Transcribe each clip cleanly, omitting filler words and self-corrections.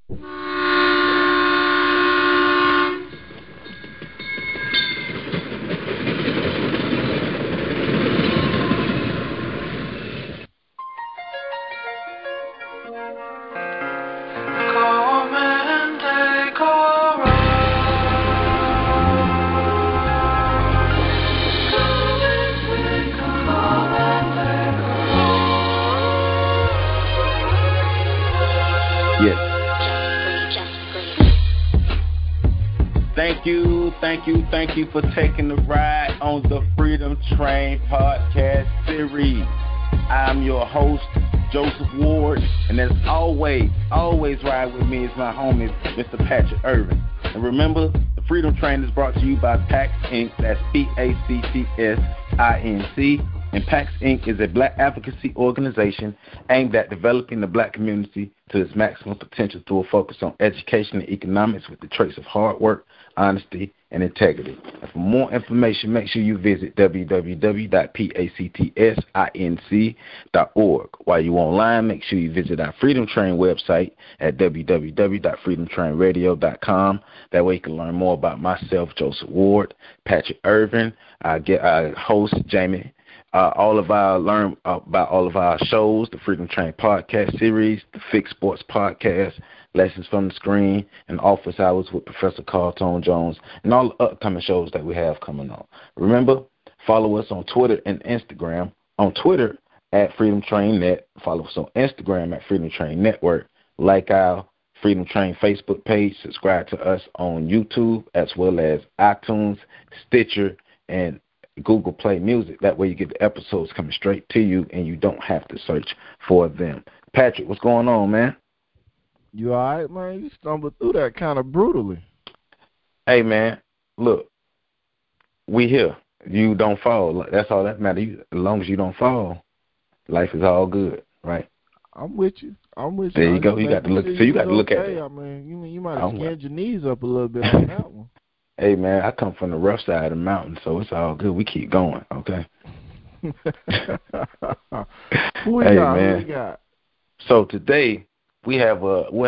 Thank you for taking the ride on the Freedom Train podcast series. I'm your host, Joseph Ward, and as always ride with me is my homie, Mr. Patrick Irvin. And remember, the Freedom Train is brought to you by PAX Inc., that's PACTSINC, and PAX Inc. is a black advocacy organization aimed at developing the black community to its maximum potential through a focus on education and economics with the traits of hard work, honesty, and integrity. And for more information, make sure you visit www.pactsinc.org. While you're online, make sure you visit our Freedom Train website at www.freedomtrainradio.com. That way you can learn more about myself, Joseph Ward, Patrick Irvin, our host, Jamie. Learn about all of our shows, the Freedom Train podcast series, the Fix Sports podcast, Lessons from the Screen, and Office Hours with Professor Carl Tone Jones, and all the upcoming shows that we have coming on. Remember, follow us on Twitter and Instagram. On Twitter, at Freedom Train Net. Follow us on Instagram at Freedom Train Network. Like our Freedom Train Facebook page. Subscribe to us on YouTube as well as iTunes, Stitcher, and Google Play Music. That way you get the episodes coming straight to you and you don't have to search for them. Patrick, what's going on, man? You all right, man? You stumbled through that kind of brutally. Hey, man, look, we here. You don't fall. That's all that matters. As long as you don't fall, life is all good, right? I'm with you. There you go. You got to look. So you got to look at it. I mean, you might have skinned your knees up a little bit on that one. Hey, man, I come from the rough side of the mountain, so it's all good. We keep going, okay? Who we got? So today we have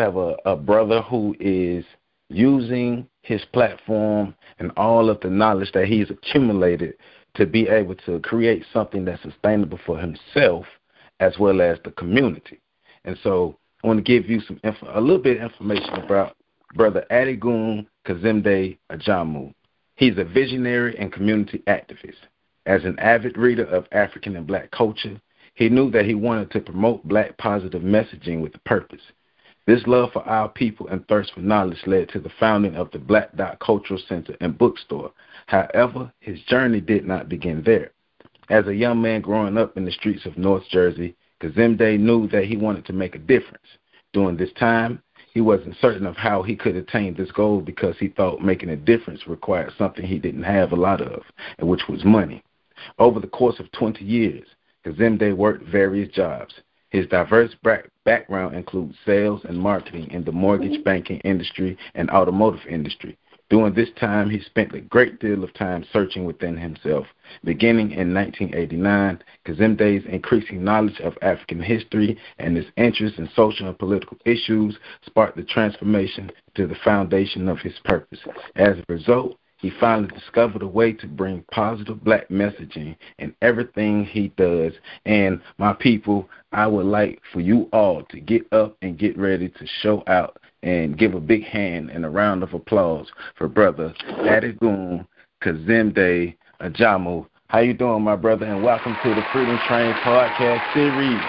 a brother who is using his platform and all of the knowledge that he's accumulated to be able to create something that's sustainable for himself as well as the community. And so I want to give you a little bit of information about Brother Adigun Kazemde Ajamu. He's a visionary and community activist. As an avid reader of African and black culture, he knew that he wanted to promote black positive messaging with a purpose. This love for our people and thirst for knowledge led to the founding of the Black Dot Cultural Center and Bookstore. However, his journey did not begin there. As a young man growing up in the streets of North Jersey, Kazemde knew that he wanted to make a difference. During this time, he wasn't certain of how he could attain this goal because he thought making a difference required something he didn't have a lot of, and which was money. Over the course of 20 years, Kazemde worked various jobs. His diverse background includes sales and marketing in the mortgage banking industry and automotive industry. During this time, he spent a great deal of time searching within himself. Beginning in 1989, Kazemde's increasing knowledge of African history and his interest in social and political issues sparked the transformation to the foundation of his purpose. As a result, he finally discovered a way to bring positive black messaging in everything he does. And my people, I would like for you all to get up and get ready to show out and give a big hand and a round of applause for Brother Adigun Kazemde Ajamu. How you doing, my brother? And welcome to the Freedom Train podcast series.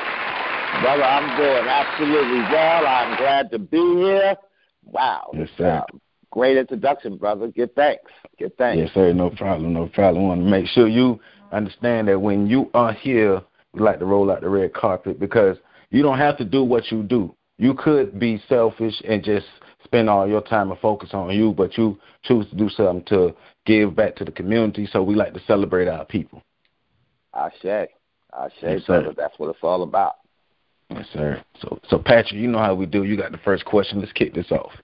Brother, I'm doing absolutely well. I'm glad to be here. Wow. Yes, sir. Great introduction, brother. Give thanks. Yes, sir. No problem. I want to make sure you understand that when you are here, we like to roll out the red carpet because you don't have to do what you do. You could be selfish and just spend all your time and focus on you, but you choose to do something to give back to the community, so we like to celebrate our people. Ashe, Yes, brother. sir. That's what it's all about. Yes, sir. So Patrick, you know how we do. You got the first question. Let's kick this off.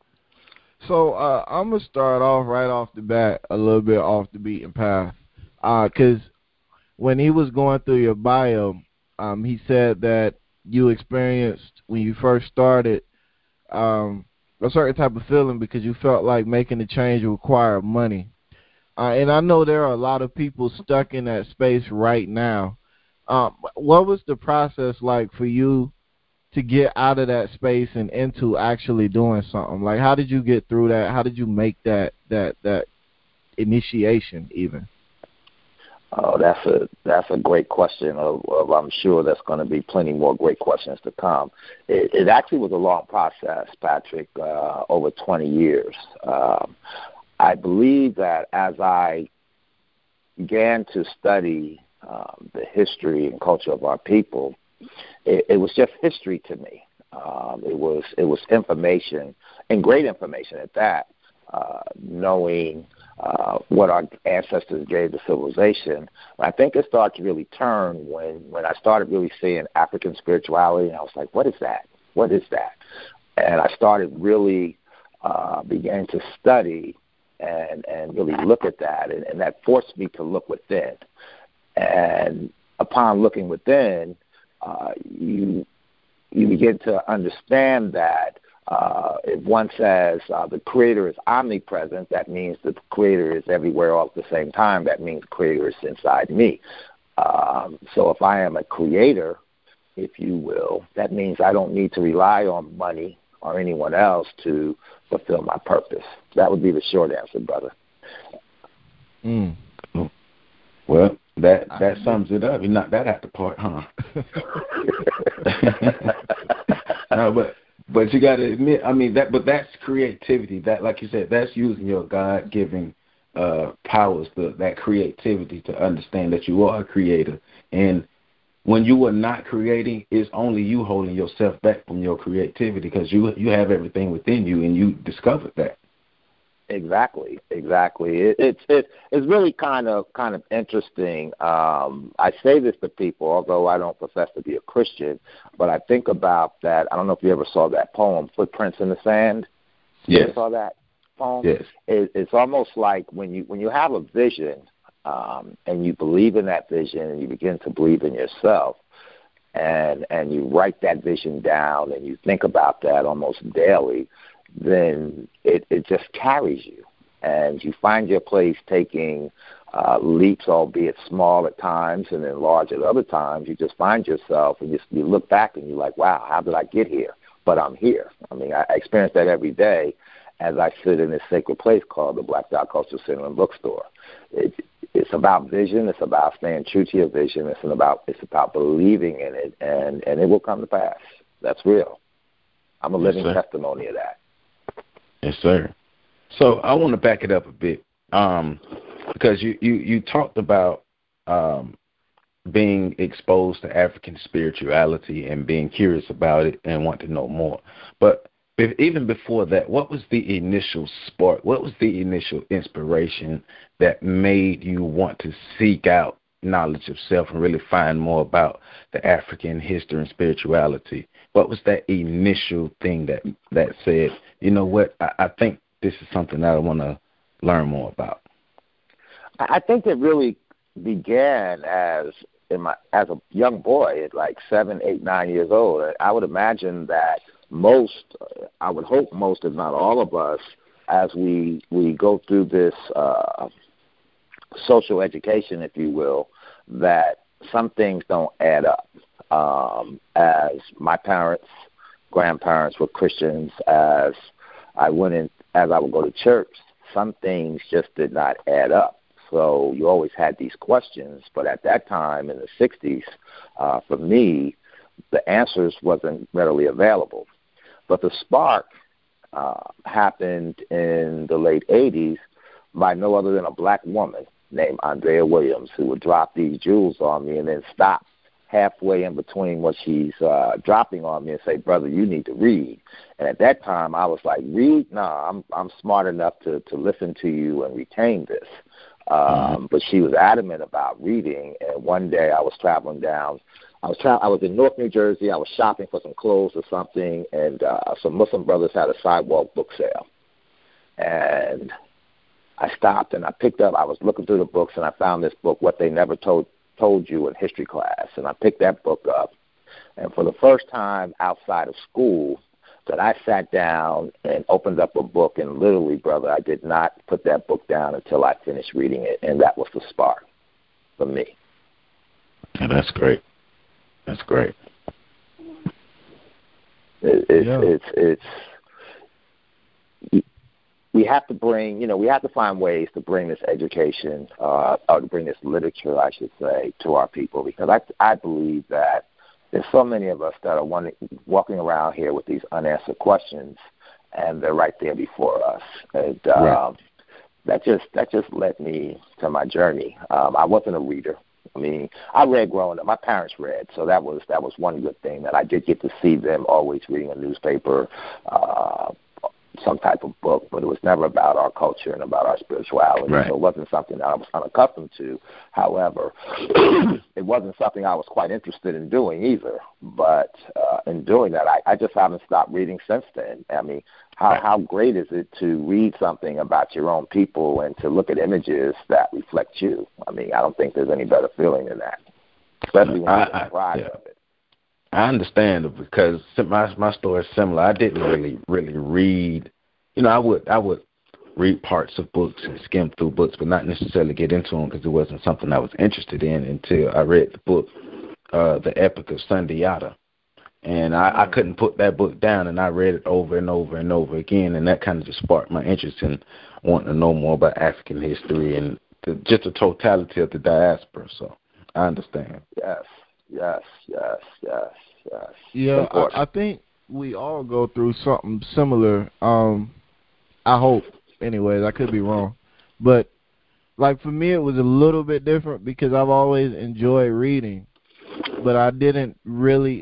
So I'm going to start off right off the bat a little bit off the beaten path because when he was going through your bio, he said that you experienced, when you first started, a certain type of feeling because you felt like making the change required money. And I know there are a lot of people stuck in that space right now. What was the process like for you to get out of that space and into actually doing something? Like, how did you get through that? How did you make that initiation even? Oh, that's a great question. I'm sure there's going to be plenty more great questions to come. It actually was a long process, Patrick, over 20 years. I believe that as I began to study the history and culture of our people, it was just history to me. It was information, and great information at that, knowing what our ancestors gave to civilization. I think it started to really turn when I started really seeing African spirituality, and I was like, what is that? What is that? And I started really began to study and really look at that, and that forced me to look within. And upon looking within, you begin to understand that if one says the Creator is omnipresent, that means that the Creator is everywhere all at the same time. That means the Creator is inside me. So if I am a creator, if you will, that means I don't need to rely on money or anyone else to fulfill my purpose. That would be the short answer, brother. Well, that sums it up. You knocked that out the park, huh? No, but you got to admit, I mean but that's creativity. That, like you said, that's using your God-given powers, that creativity to understand that you are a creator. And when you are not creating, it's only you holding yourself back from your creativity because you have everything within you, and you discovered that. Exactly. It's really kind of interesting. I say this to people, although I don't profess to be a Christian, but I think about that. I don't know if you ever saw that poem, Footprints in the Sand. Yes. You ever saw that poem? Yes. It's almost like when you have a vision and you believe in that vision and you begin to believe in yourself, and you write that vision down and you think about that almost daily, then it just carries you, and you find your place taking leaps, albeit small at times and then large at other times. You just find yourself, and you look back and you're like, wow, how did I get here? But I'm here. I mean, I experience that every day as I sit in this sacred place called the Black Dot Cultural Center and Bookstore. It's about vision. It's about staying true to your vision. It's about believing in it, and it will come to pass. That's real. I'm a living testimony of that. Yes, sir. So I want to back it up a bit because you talked about being exposed to African spirituality and being curious about it and want to know more. But even before that, what was the initial spark? What was the initial inspiration that made you want to seek out knowledge of self and really find more about the African history and spirituality? What was that initial thing that said, you know what, I think this is something that I want to learn more about? I think it really began as a young boy at like 7, 8, 9 years old. I would imagine that I would hope most, if not all of us, as we go through this social education, if you will, that some things don't add up. As my parents, grandparents were Christians, as I would go to church, some things just did not add up. So you always had these questions, but at that time in the 60s, for me, the answers wasn't readily available. But the spark happened in the late 80s by no other than a black woman named Andrea Williams, who would drop these jewels on me and then stop halfway in between what she's dropping on me and say, brother, you need to read. And at that time, I was like, read? No, I'm smart enough to listen to you and retain this. But she was adamant about reading. And one day I was traveling down. I was in North New Jersey. I was shopping for some clothes or something, and some Muslim brothers had a sidewalk book sale. And I stopped and I was looking through the books, and I found this book, What They Never Told You in History Class. And I picked that book up. And for the first time outside of school, that I sat down and opened up a book, and literally, brother, I did not put that book down until I finished reading it, and that was the spark for me. Yeah, that's great. That's great. It's we have to bring, we have to find ways to bring this education, or to bring this literature, I should say, to our people, because I believe that there's so many of us that are walking around here with these unanswered questions, and they're right there before us. And Right. that just led me to my journey. I wasn't a reader. I mean, I read growing up. My parents read, so that was one good thing, that I did get to see them always reading a newspaper, some type of book, but it was never about our culture and about our spirituality. Right. So it wasn't something that I was unaccustomed to. However, it wasn't something I was quite interested in doing either. But in doing that, I just haven't stopped reading since then. I mean, how great is it to read something about your own people and to look at images that reflect you? I mean, I don't think there's any better feeling than that, especially when you're the pride of it. I understand it, because my story is similar. I didn't really read. I would read parts of books and skim through books, but not necessarily get into them, because it wasn't something I was interested in until I read the book, The Epic of Sundiata. And I couldn't put that book down, and I read it over and over and over again, and that kind of just sparked my interest in wanting to know more about African history and just the totality of the diaspora. So I understand. Yes. Yeah, I think we all go through something similar. I hope, anyways. I could be wrong, but like for me, it was a little bit different because I've always enjoyed reading, but I didn't really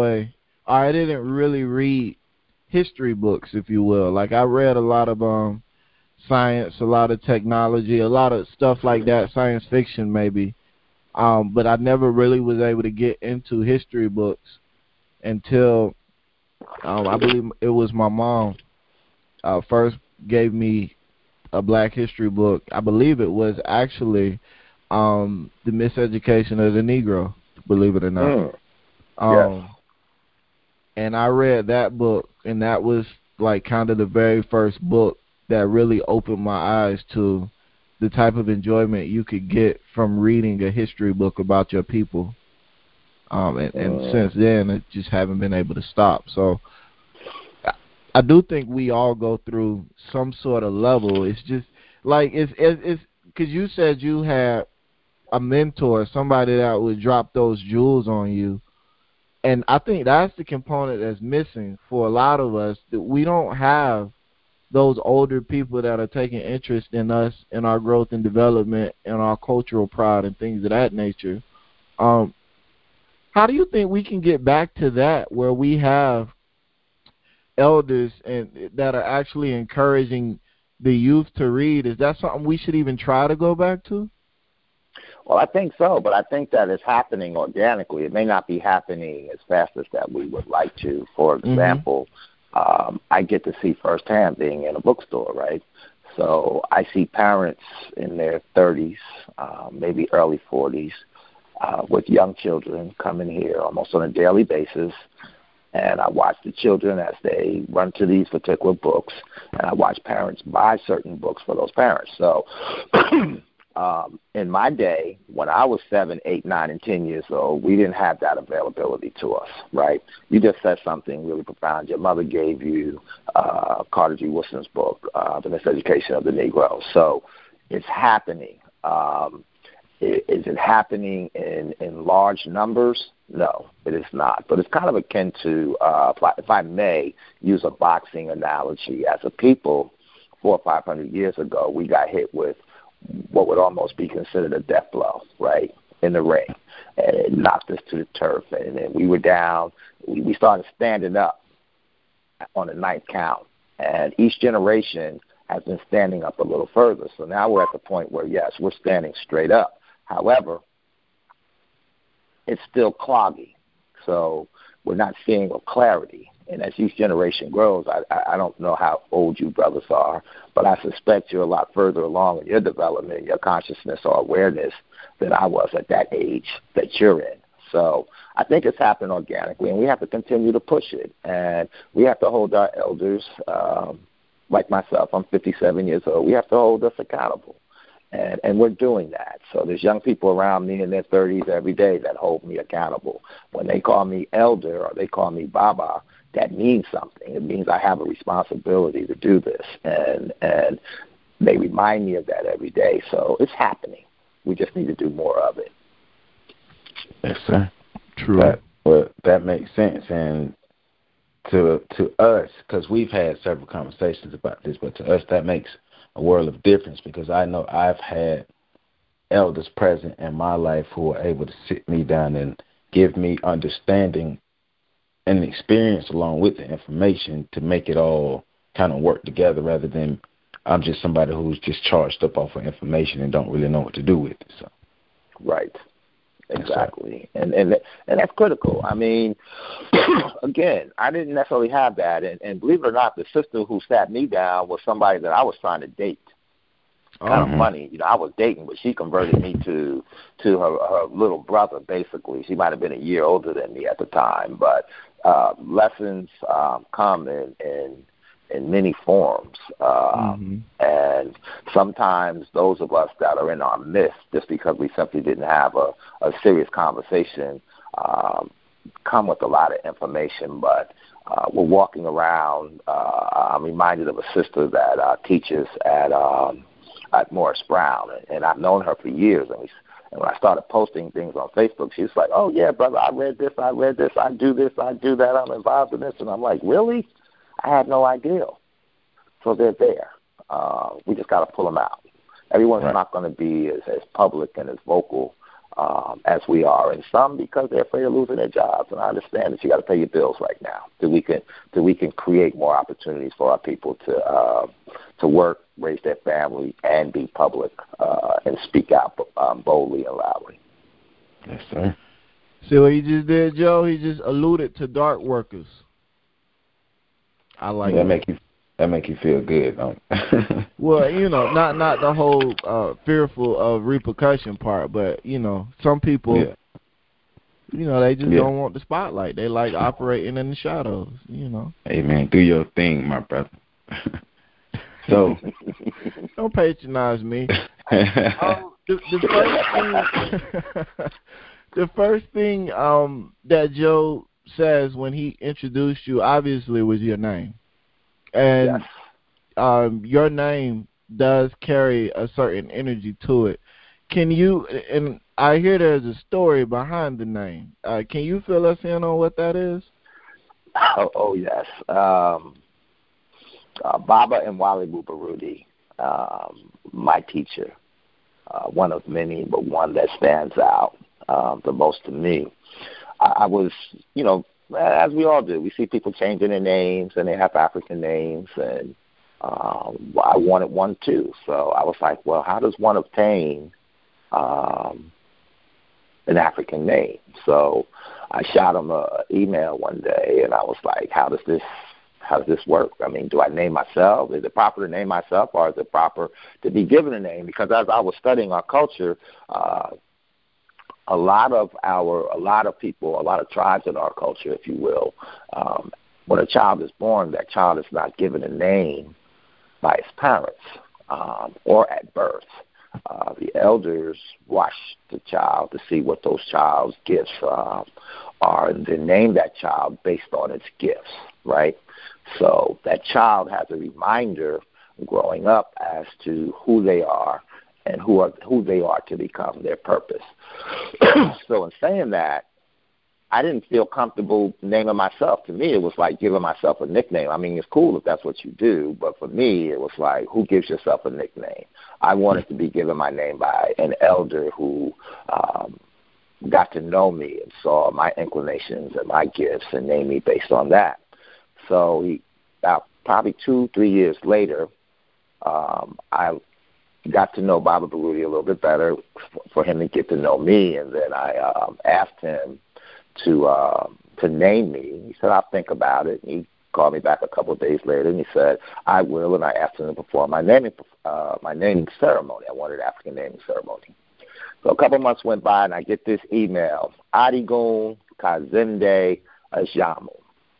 read history books, if you will. Like I read a lot of science, a lot of technology, a lot of stuff like that, science fiction maybe. But I never really was able to get into history books until I believe it was my mom first gave me a Black history book. I believe it was actually The Miseducation of the Negro, believe it or not. Yes. And I read that book, and that was like kind of the very first book that really opened my eyes to the type of enjoyment you could get from reading a history book about your people. And since then, I just haven't been able to stop. So I do think we all go through some sort of level. It's just like it's because you said you had a mentor, somebody that would drop those jewels on you. And I think that's the component that's missing for a lot of us, that we don't have those older people that are taking interest in us, in our growth and development, and our cultural pride and things of that nature. How do you think we can get back to that, where we have elders and that are actually encouraging the youth to read? Is that something we should even try to go back to? Well, I think so, but I think that it's happening organically. It may not be happening as fast as that we would like to. For example, I get to see firsthand being in a bookstore, right? So I see parents in their 30s, maybe early 40s, with young children coming here almost on a daily basis. And I watch the children as they run to these particular books, and I watch parents buy certain books for those parents. So in my day, when I was 7, 8, 9, and 10 years old, we didn't have that availability to us, right? You just said something really profound. Your mother gave you Carter G. Woodson's book, The Miseducation of the Negro. So it's happening. Is it happening in large numbers? No, it is not. But it's kind of akin to, if I may use a boxing analogy, as a people 400 or 500 years ago, we got hit with what would almost be considered a death blow, right, in the ring. And it knocked us to the turf, and then we were down. We started standing up on the 9th count, and each generation has been standing up a little further. So now we're at the point where, yes, we're standing straight up. However, it's still cloggy, so we're not seeing with clarity. And as each generation grows, I don't know how old you brothers are, but I suspect you're a lot further along in your development, your consciousness or awareness than I was at that age that you're in. So I think it's happened organically, and we have to continue to push it. And we have to hold our elders, like myself, I'm 57 years old, we have to hold us accountable. And we're doing that. So there's young people around me in their 30s every day that hold me accountable. When they call me elder or they call me Baba, that means something. It means I have a responsibility to do this. And they remind me of that every day. So it's happening. We just need to do more of it. Yes, sir. True. That makes sense. And to us, because we've had several conversations about this, but to us that makes a world of difference, because I know I've had elders present in my life who are able to sit me down and give me understanding and experience along with the information to make it all kind of work together, rather than I'm just somebody who's just charged up off of information and don't really know what to do with it. So. Right. Exactly. And that's critical. I mean, again, I didn't necessarily have that. And believe it or not, the sister who sat me down was somebody that I was trying to date. Kind of funny. I was dating, but she converted me to her little brother, basically. She might have been a year older than me at the time. But lessons come in many forms. And sometimes those of us that are in our midst, just because we simply didn't have a serious conversation, come with a lot of information. But we're walking around. I'm reminded of a sister that teaches at Morris Brown, and I've known her for years. And when I started posting things on Facebook, she was like, "Oh, yeah, brother, I read this, I do this, I do that, I'm involved in this." And I'm like, "Really?" I had no idea. So they're there. We just got to pull them out. Everyone's not going to be as public and as vocal as we are, and some because they're afraid of losing their jobs. And I understand that you got to pay your bills right now. That we can create more opportunities for our people to work, raise their family, and be public and speak out boldly and loudly. Yes, sir. See what he just did, Joe? He just alluded to dark workers. I like that make you feel good, don't it? Well, not the whole fearful of repercussion part, but some people, they just don't want the spotlight. They like operating in the shadows. Hey man, do your thing, my brother. So don't patronize me. The first thing that Joe says when he introduced you, obviously, was your name. And your name does carry a certain energy to it. Can you, and I hear there's a story behind the name. Can you fill us in on what that is? Oh yes. Baba and Wally Bubarudi, my teacher, one of many, but one that stands out the most to me. I was, as we all do, we see people changing their names, and they have African names, and I wanted one too. So I was like, well, how does one obtain an African name? So I shot him an email one day, and I was like, how does this work? I mean, do I name myself? Is it proper to name myself, or is it proper to be given a name? Because as I was studying our culture, a lot of people, a lot of tribes in our culture, if you will, when a child is born, that child is not given a name by his parents or at birth. The elders watch the child to see what those child's gifts are, and then name that child based on its gifts, right? So that child has a reminder growing up as to who they are and who they are to become their purpose. So in saying that, I didn't feel comfortable naming myself. To me, it was like giving myself a nickname. I mean, it's cool if that's what you do, but for me, it was like, who gives yourself a nickname? I wanted to be given my name by an elder who got to know me and saw my inclinations and my gifts and named me based on that. So about probably 2-3 years later, I got to know Baba Baruti a little bit better for him to get to know me, and then I asked him to name me. He said, I'll think about it. And he called me back a couple of days later, and he said, I will, and I asked him to perform my naming ceremony. I wanted an African naming ceremony. So a couple months went by, and I get this email, Adigun Kazende Ajamu.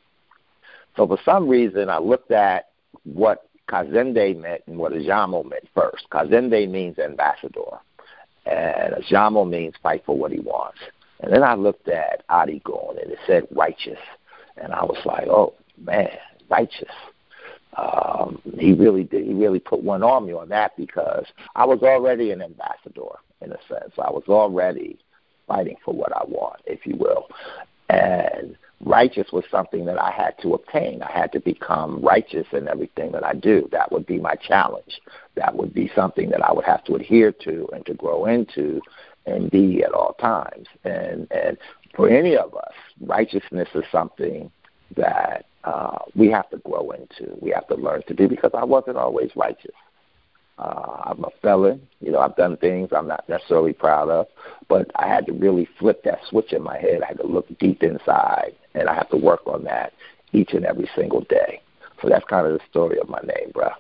So for some reason, I looked at what Kazende meant and what Ajamu meant first. Kazende means ambassador, and Ajamu means fight for what he wants. And then I looked at Adigun, and it said righteous. And I was like, oh, man, righteous. He really put one on me on that, because I was already an ambassador, in a sense. I was already fighting for what I want, if you will. And righteous was something that I had to obtain. I had to become righteous in everything that I do. That would be my challenge. That would be something that I would have to adhere to and to grow into and be at all times. And for any of us, righteousness is something that we have to grow into. We have to learn to do, because I wasn't always righteous. I'm a felon. I've done things I'm not necessarily proud of, but I had to really flip that switch in my head. I had to look deep inside, and I have to work on that each and every single day. So that's kind of the story of my name, bro.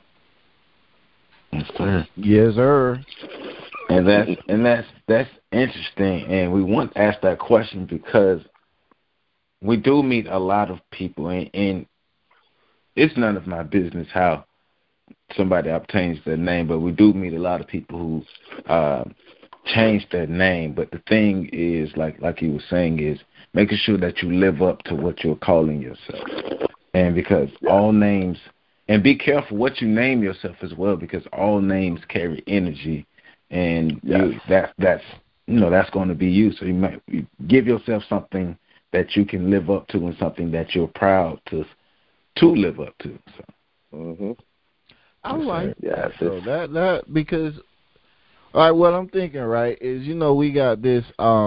Yes, sir. Yes, sir. And that's interesting. And we want to ask that question because we do meet a lot of people, and it's none of my business how somebody obtains their name, but we do meet a lot of people who change their name. But the thing is, like you were saying, is making sure that you live up to what you're calling yourself. And because all names, and be careful what you name yourself as well, because all names carry energy, and that's going to be you. So you give yourself something that you can live up to, and something that you're proud to live up to. So. Mm-hmm. I like that. So that because, all right, what I'm thinking, right, is we got this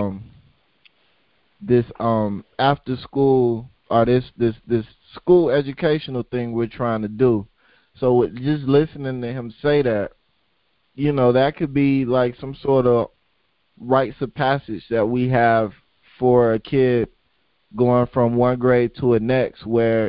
after school, or this school educational thing we're trying to do. So with just listening to him say that, that could be like some sort of rites of passage that we have for a kid going from one grade to a next, where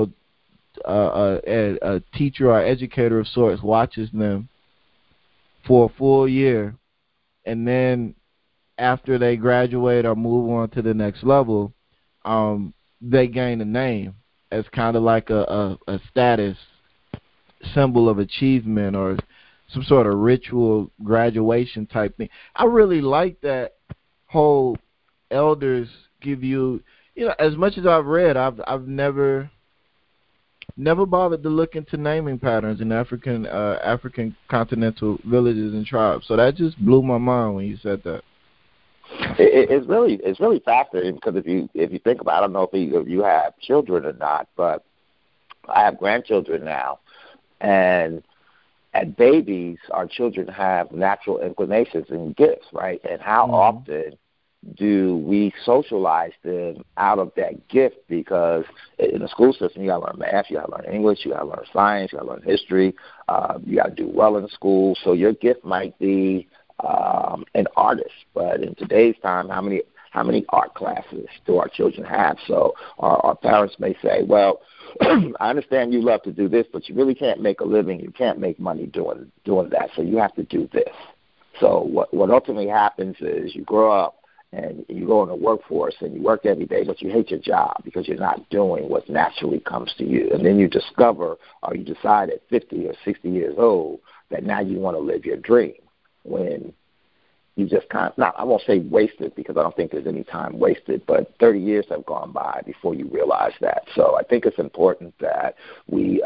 a teacher or educator of sorts watches them for a full year, and then after they graduate or move on to the next level, they gain a name as kind of like a status symbol of achievement, or some sort of ritual graduation type thing. I really like that whole elders give you, as much as I've read, I've never bothered to look into naming patterns in African continental villages and tribes. So that just blew my mind when you said that. It's really fascinating, because if you think about, I don't know if you have children or not, but I have grandchildren now, and at babies, our children have natural inclinations and gifts, right? And how often do we socialize them out of that gift? Because in the school system, you got to learn math, you got to learn English, you got to learn science, you got to learn history, you got to do well in school. So your gift might be an artist, but in today's time, how many art classes do our children have? So our parents may say, well, I understand you love to do this, but you really can't make a living. You can't make money doing that, so you have to do this. So what ultimately happens is you grow up and you go in the workforce and you work every day, but you hate your job because you're not doing what naturally comes to you. And then you discover, or you decide at 50 or 60 years old, that now you want to live your dream, when you just I won't say wasted, because I don't think there's any time wasted, but 30 years have gone by before you realize that. So I think it's important that we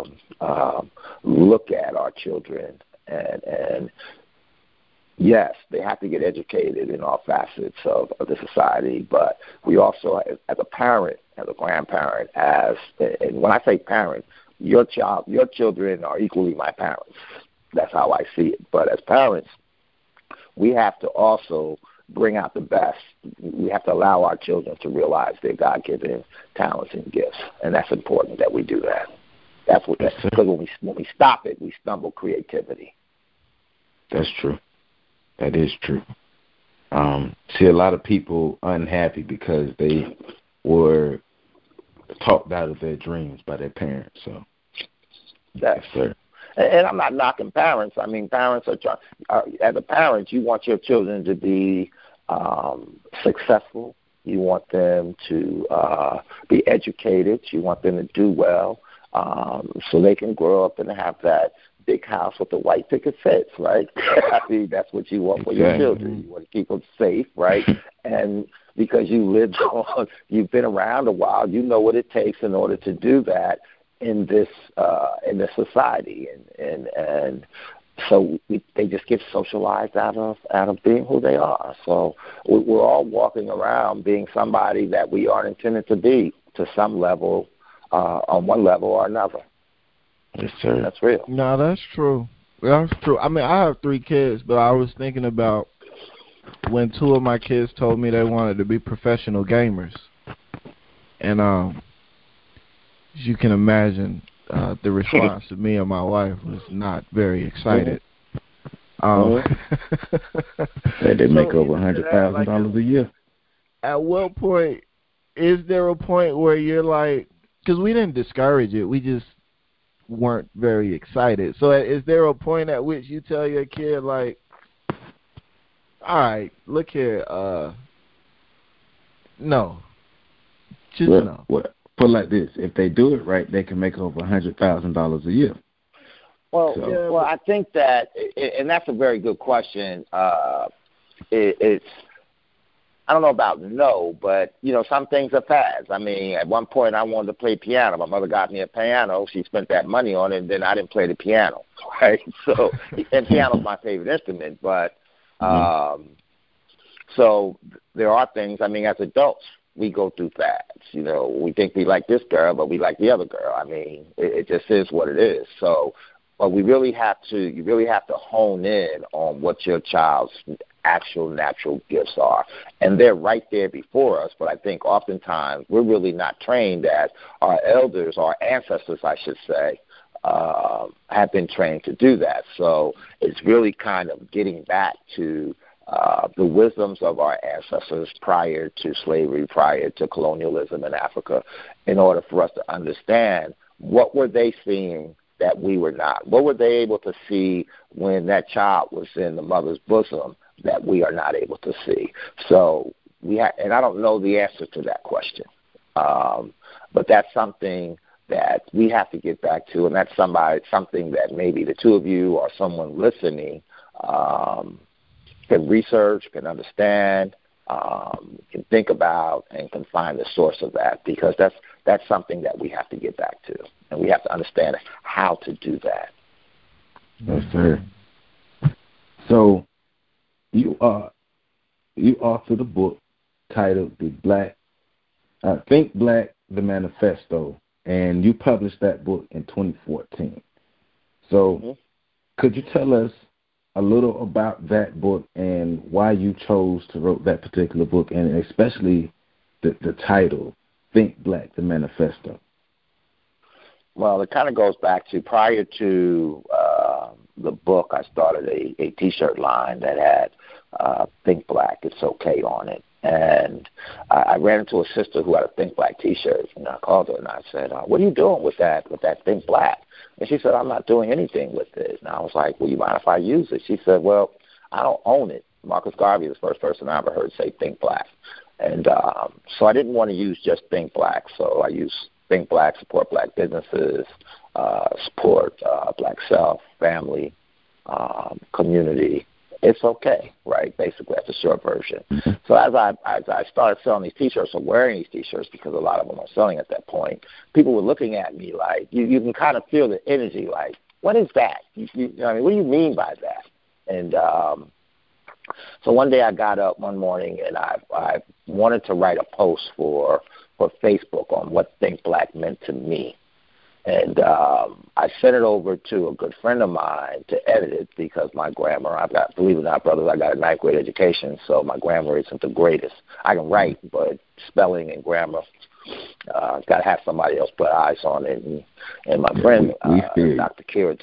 look at our children, and yes, they have to get educated in all facets of the society, but we also, as a parent, as a grandparent, and when I say parent, your children are equally my parents. That's how I see it. But as parents, we have to also bring out the best. We have to allow our children to realize their God-given talents and gifts, and that's important that we do that. Because when we stop it, we stumble creativity. That's true. That is true. See a lot of people unhappy because they were talked out of their dreams by their parents. So, yes, sir. And I'm not knocking parents. I mean, parents as a parent, you want your children to be successful. You want them to be educated. You want them to do well, so they can grow up and have that big house with the white picket fence, right? I mean, that's what you want for your children. You want to keep them safe, right? And because you've been around a while, you know what it takes in order to do that in this society, and so they just get socialized out of being who they are. So we're all walking around being somebody that we aren't intended to be to some level, on one level or another. Yes, sir. That's real. No, that's true. That's true. I mean, I have 3 kids, but I was thinking about when 2 of my kids told me they wanted to be professional gamers. And as you can imagine, the response to me and my wife was not very excited. They make over $100,000 a year. At what point, is there a point where you're like, because we didn't discourage it, we just weren't very excited. So is there a point at which you tell your kid, like, all right, look here, no. Just no. Put like this, if they do it right, they can make over $100,000 a year. Well, I think that, and that's a very good question. It's, I don't know about no, but, some things are fads. I mean, at one point I wanted to play piano. My mother got me a piano. She spent that money on it, and then I didn't play the piano, right? So, and piano's my favorite instrument, but so there are things, I mean, as adults, we go through fads. We think we like this girl, but we like the other girl. I mean, it just is what it is. So, but you really have to hone in on what your child's actual natural gifts are. And they're right there before us, but I think oftentimes we're really not trained as our elders, our ancestors, I should say, have been trained to do that. So it's really kind of getting back to the wisdoms of our ancestors prior to slavery, prior to colonialism in Africa, in order for us to understand what were they seeing that we were not. What were they able to see when that child was in the mother's bosom that we are not able to see? So and I don't know the answer to that question, but that's something that we have to get back to, and that's something that maybe the 2 of you or someone listening can research, can understand, can think about, and can find the source of that, because that's something that we have to get back to, and we have to understand how to do that. Yes, sir. So you authored a book titled Think Black, the Manifesto, and you published that book in 2014. So could you tell us a little about that book and why you chose to write that particular book, and especially the title, Think Black, the Manifesto? Well, it kind of goes back to prior to the book, I started a T-shirt line that had Think Black, It's Okay on it. And I ran into a sister who had a Think Black T-shirt, and I called her and I said, what are you doing with that Think Black? And she said, I'm not doing anything with it. And I was like, well, you mind if I use it? She said, well, I don't own it. Marcus Garvey is the first person I ever heard say Think Black. And so I didn't want to use just Think Black. So I used Think Black, support black businesses, support black self, family, community. It's okay, right? Basically, that's a short version. So as I started selling these T-shirts or wearing these T-shirts, because a lot of them are selling at that point, people were looking at me like, you can kind of feel the energy, like, what is that? You know, I mean, what do you mean by that? And so one day I got up one morning and I wanted to write a post for Facebook on what Think Black meant to me. And I sent it over to a good friend of mine to edit it, because my grammar, believe it or not, brothers, I got a 9th grade education, so my grammar isn't the greatest. I can write, but spelling and grammar, got to have somebody else put eyes on it. And my friend, Dr. Kira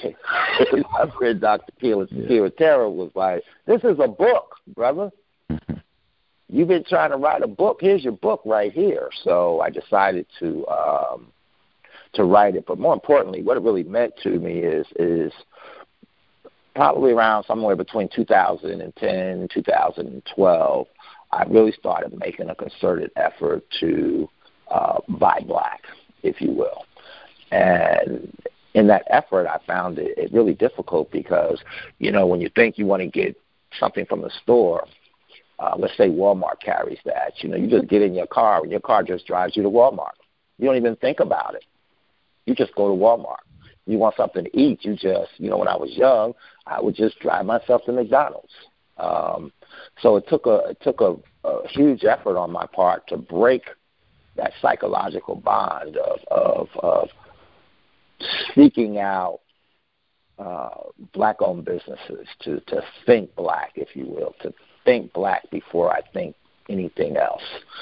Terra was like, this is a book, brother. You've been trying to write a book. Here's your book right here. So I decided to write it. But more importantly, what it really meant to me is probably around somewhere between 2010 and 2012, I really started making a concerted effort to buy black, if you will. And in that effort, I found it really difficult because, when you think you want to get something from the store, let's say Walmart carries that. You just get in your car, and your car just drives you to Walmart. You don't even think about it. You just go to Walmart. You want something to eat, you just, when I was young, I would just drive myself to McDonald's. So it took a huge effort on my part to break that psychological bond of seeking out black-owned businesses, to think black, if you will, to think black before I think anything else.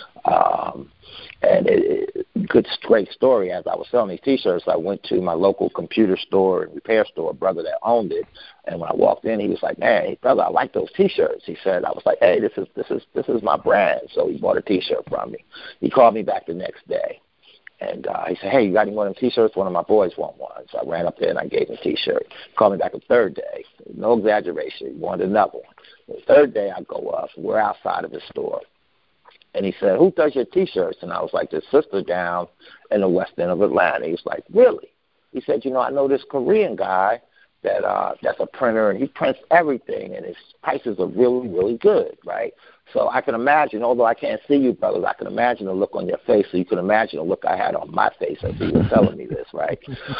And great story. As I was selling these T-shirts, I went to my local computer store and repair store, a brother that owned it. And when I walked in, he was like, "Man, brother, I like those T-shirts." He said, I was like, "Hey, this is my brand." So he bought a T-shirt from me. He called me back the next day. And he said, "Hey, you got any more of them T-shirts? One of my boys want one." So I ran up there and I gave him a T-shirt. He called me back the third day. No exaggeration. He wanted another one. The third day I go up. We're outside of his store. And he said, "Who does your T-shirts?" And I was like, "This sister down in the west end of Atlanta." He was like, "Really?" He said, "I know this Korean guy that's a printer, and he prints everything, and his prices are really, really good, right?" So I can imagine, although I can't see you, brothers, I can imagine the look on your face, so you can imagine the look I had on my face as he was telling me this, right?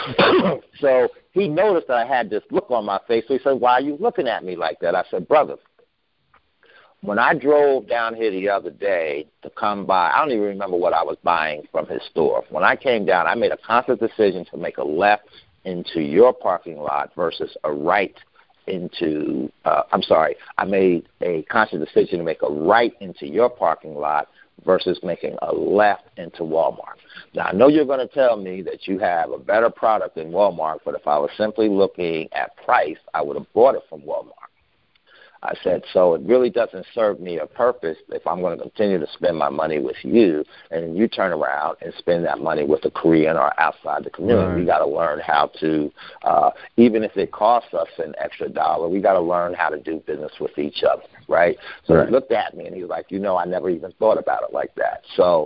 So he noticed that I had this look on my face, so he said, "Why are you looking at me like that?" I said, "Brother, when I drove down here the other day to come by, I don't even remember what I was buying from his store. When I came down, I made a conscious decision to make a left into your parking lot versus a right into, I made a conscious decision to make a right into your parking lot versus making a left into Walmart. Now, I know you're going to tell me that you have a better product than Walmart, but if I was simply looking at price, I would have bought it from Walmart." I said, "So it really doesn't serve me a purpose if I'm going to continue to spend my money with you, and you turn around and spend that money with a Korean or outside the community. Right. We got to learn how to, even if it costs us an extra dollar, we got to learn how to do business with each other, right?" So He looked at me and he was like, "I never even thought about it like that." So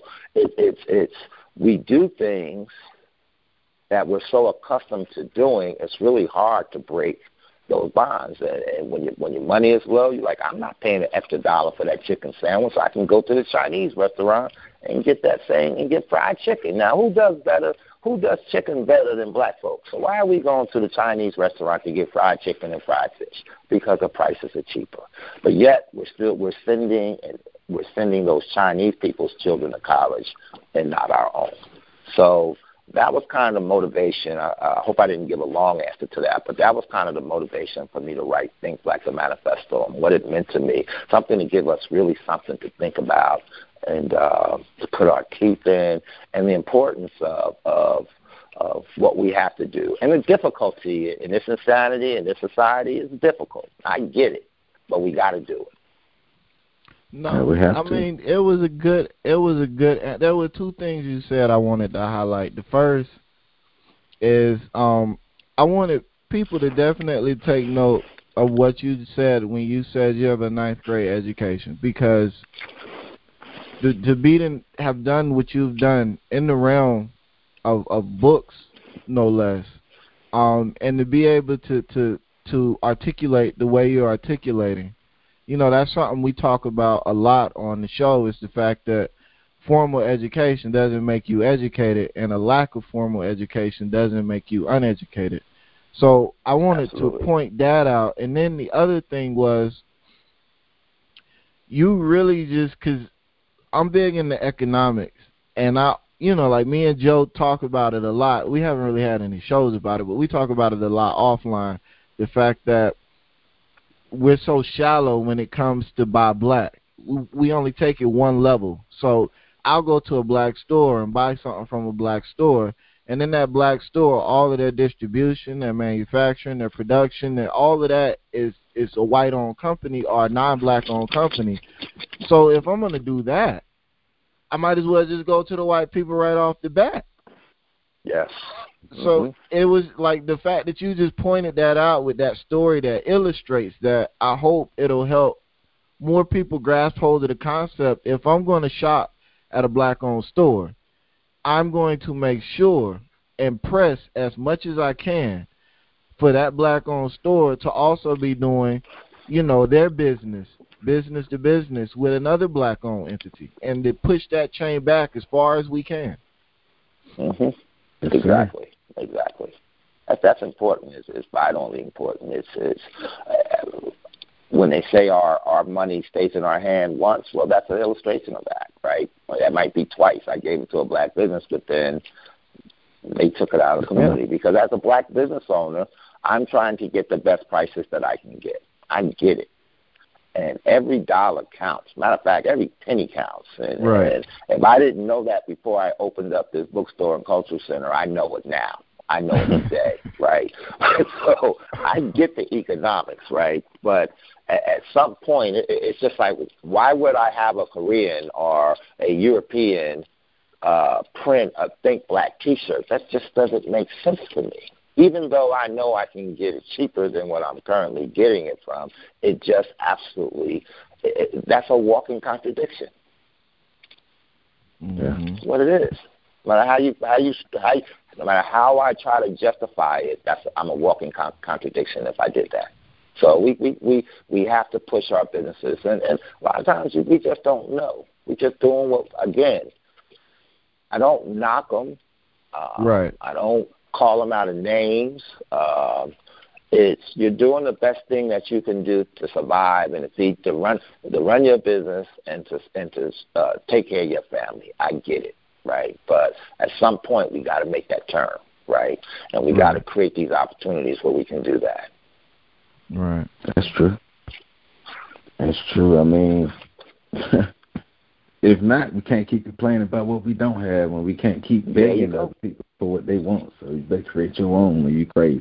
we do things that we're so accustomed to doing, it's really hard to break those bonds. And when your money is low, you're like, "I'm not paying an extra dollar for that chicken sandwich. I can go to the Chinese restaurant and get that same and get fried chicken." Now, who does chicken better than black folks? So why are we going to the Chinese restaurant to get fried chicken and fried fish? Because the prices are cheaper. But yet we're sending those Chinese people's children to college and not our own. So that was kind of motivation. I hope I didn't give a long answer to that, but that was kind of the motivation for me to write Think Black, the manifesto, and what it meant to me, something to give us really something to think about and to put our teeth in, and the importance of what we have to do. And the difficulty in this insanity, in this society, is difficult. I get it, but we got to do it. No, I mean, it was a good, there were two things you said I wanted to highlight. The first is I wanted people to definitely take note of what you said when you said you have a 9th grade education, because to have done what you've done in the realm of books, no less, and to be able to articulate the way you're articulating. That's something we talk about a lot on the show, is the fact that formal education doesn't make you educated, and a lack of formal education doesn't make you uneducated. So I wanted to point that out. And then the other thing was, you really just, because I'm big into economics, and like me and Joe talk about it a lot. We haven't really had any shows about it, but we talk about it a lot offline, the fact that we're so shallow when it comes to buy black. We only take it one level. So I'll go to a black store and buy something from a black store, and in that black store, all of their distribution, their manufacturing, their production, and all of that is a white-owned company or a non-black-owned company. So if I'm going to do that, I might as well just go to the white people right off the bat. Yes. So it was like the fact that you just pointed that out with that story that illustrates that. I hope it'll help more people grasp hold of the concept. If I'm going to shop at a black-owned store, I'm going to make sure and press as much as I can for that black-owned store to also be doing, their business to business with another black-owned entity, and to push that chain back as far as we can. Exactly. That's important. It's vitally important. It's when they say our money stays in our hand once, well, that's an illustration of that, right? Well, that might be twice. I gave it to a black business, but then they took it out of the community. Because as a black business owner, I'm trying to get the best prices that I can get. I get it. And every dollar counts. Matter of fact, every penny counts. And if I didn't know that before I opened up this bookstore and cultural center, I know it now. I know it today, right? So I get the economics, right? But at some point, it's just like, why would I have a Korean or a European print a Think Black T-shirt? That just doesn't make sense to me. Even though I know I can get it cheaper than what I'm currently getting it from, it just absolutely, that's a walking contradiction. That's what it is. No matter how I try to justify it, I'm a walking contradiction if I did that. So we have to push our businesses, and a lot of times we just don't know. We're just doing what, again, I don't knock them. I don't call them out of names. It's you're doing the best thing that you can do to survive and to run your business and to take care of your family. I get it, right? But at some point we got to make that turn, right? And we got to create these opportunities where we can do that. Right. That's true. That's true. I mean, if not, we can't keep complaining about what we don't have, and we can't keep begging other people for what they want. So you better create your own when you're crazy.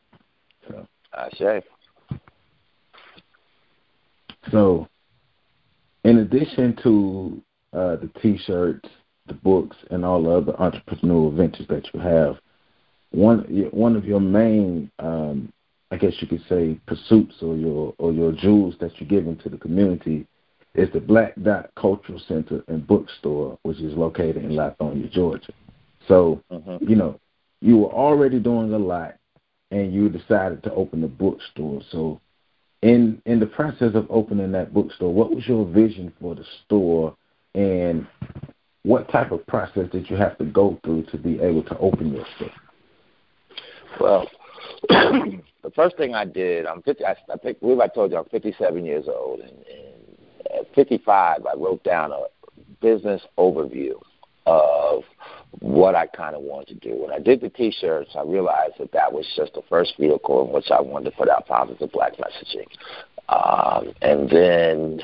So, in addition to the T-shirts, the books, and all the other entrepreneurial ventures that you have, one of your main, I guess you could say, pursuits or your jewels that you're giving to the community is the Black Dot Cultural Center and Bookstore, which is located in Lithonia, Georgia. So, you were already doing a lot, and you decided to open the bookstore. So, in the process of opening that bookstore, what was your vision for the store, and what type of process did you have to go through to be able to open your store? Well, the first thing I did, I believe I told you I'm 57 years old, and at 55, I wrote down a business overview of what I kind of wanted to do. When I did the T-shirts, I realized that was just the first vehicle in which I wanted to put out positive black messaging. And then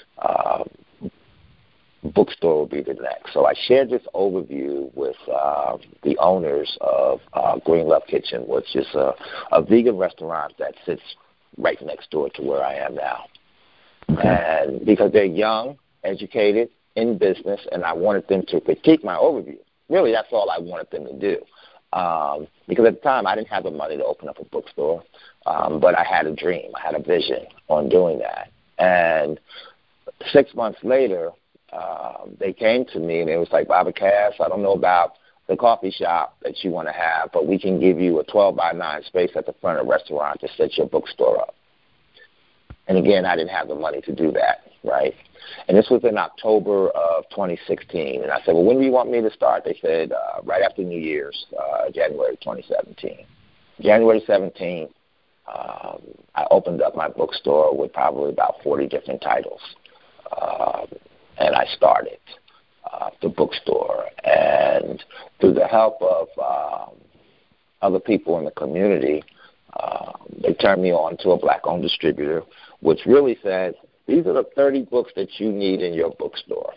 bookstore would be the next. So I shared this overview with the owners of Green Love Kitchen, which is a vegan restaurant that sits right next door to where I am now. And because they're young, educated, in business, and I wanted them to critique my overview. Really, that's all I wanted them to do. Because at the time, I didn't have the money to open up a bookstore, but I had a dream. I had a vision on doing that. And 6 months later, they came to me, and it was like, Baba Cass, I don't know about the coffee shop that you want to have, but we can give you a 12-by-9 space at the front of the restaurant to set your bookstore up. And again, I didn't have the money to do that, right? And this was in October of 2016. And I said, well, when do you want me to start? They said, right after New Year's, January 2017. January 17th, I opened up my bookstore with probably about 40 different titles. And I started the bookstore. And through the help of other people in the community, they turned me on to a black-owned distributor, which really said, these are the 30 books that you need in your bookstore.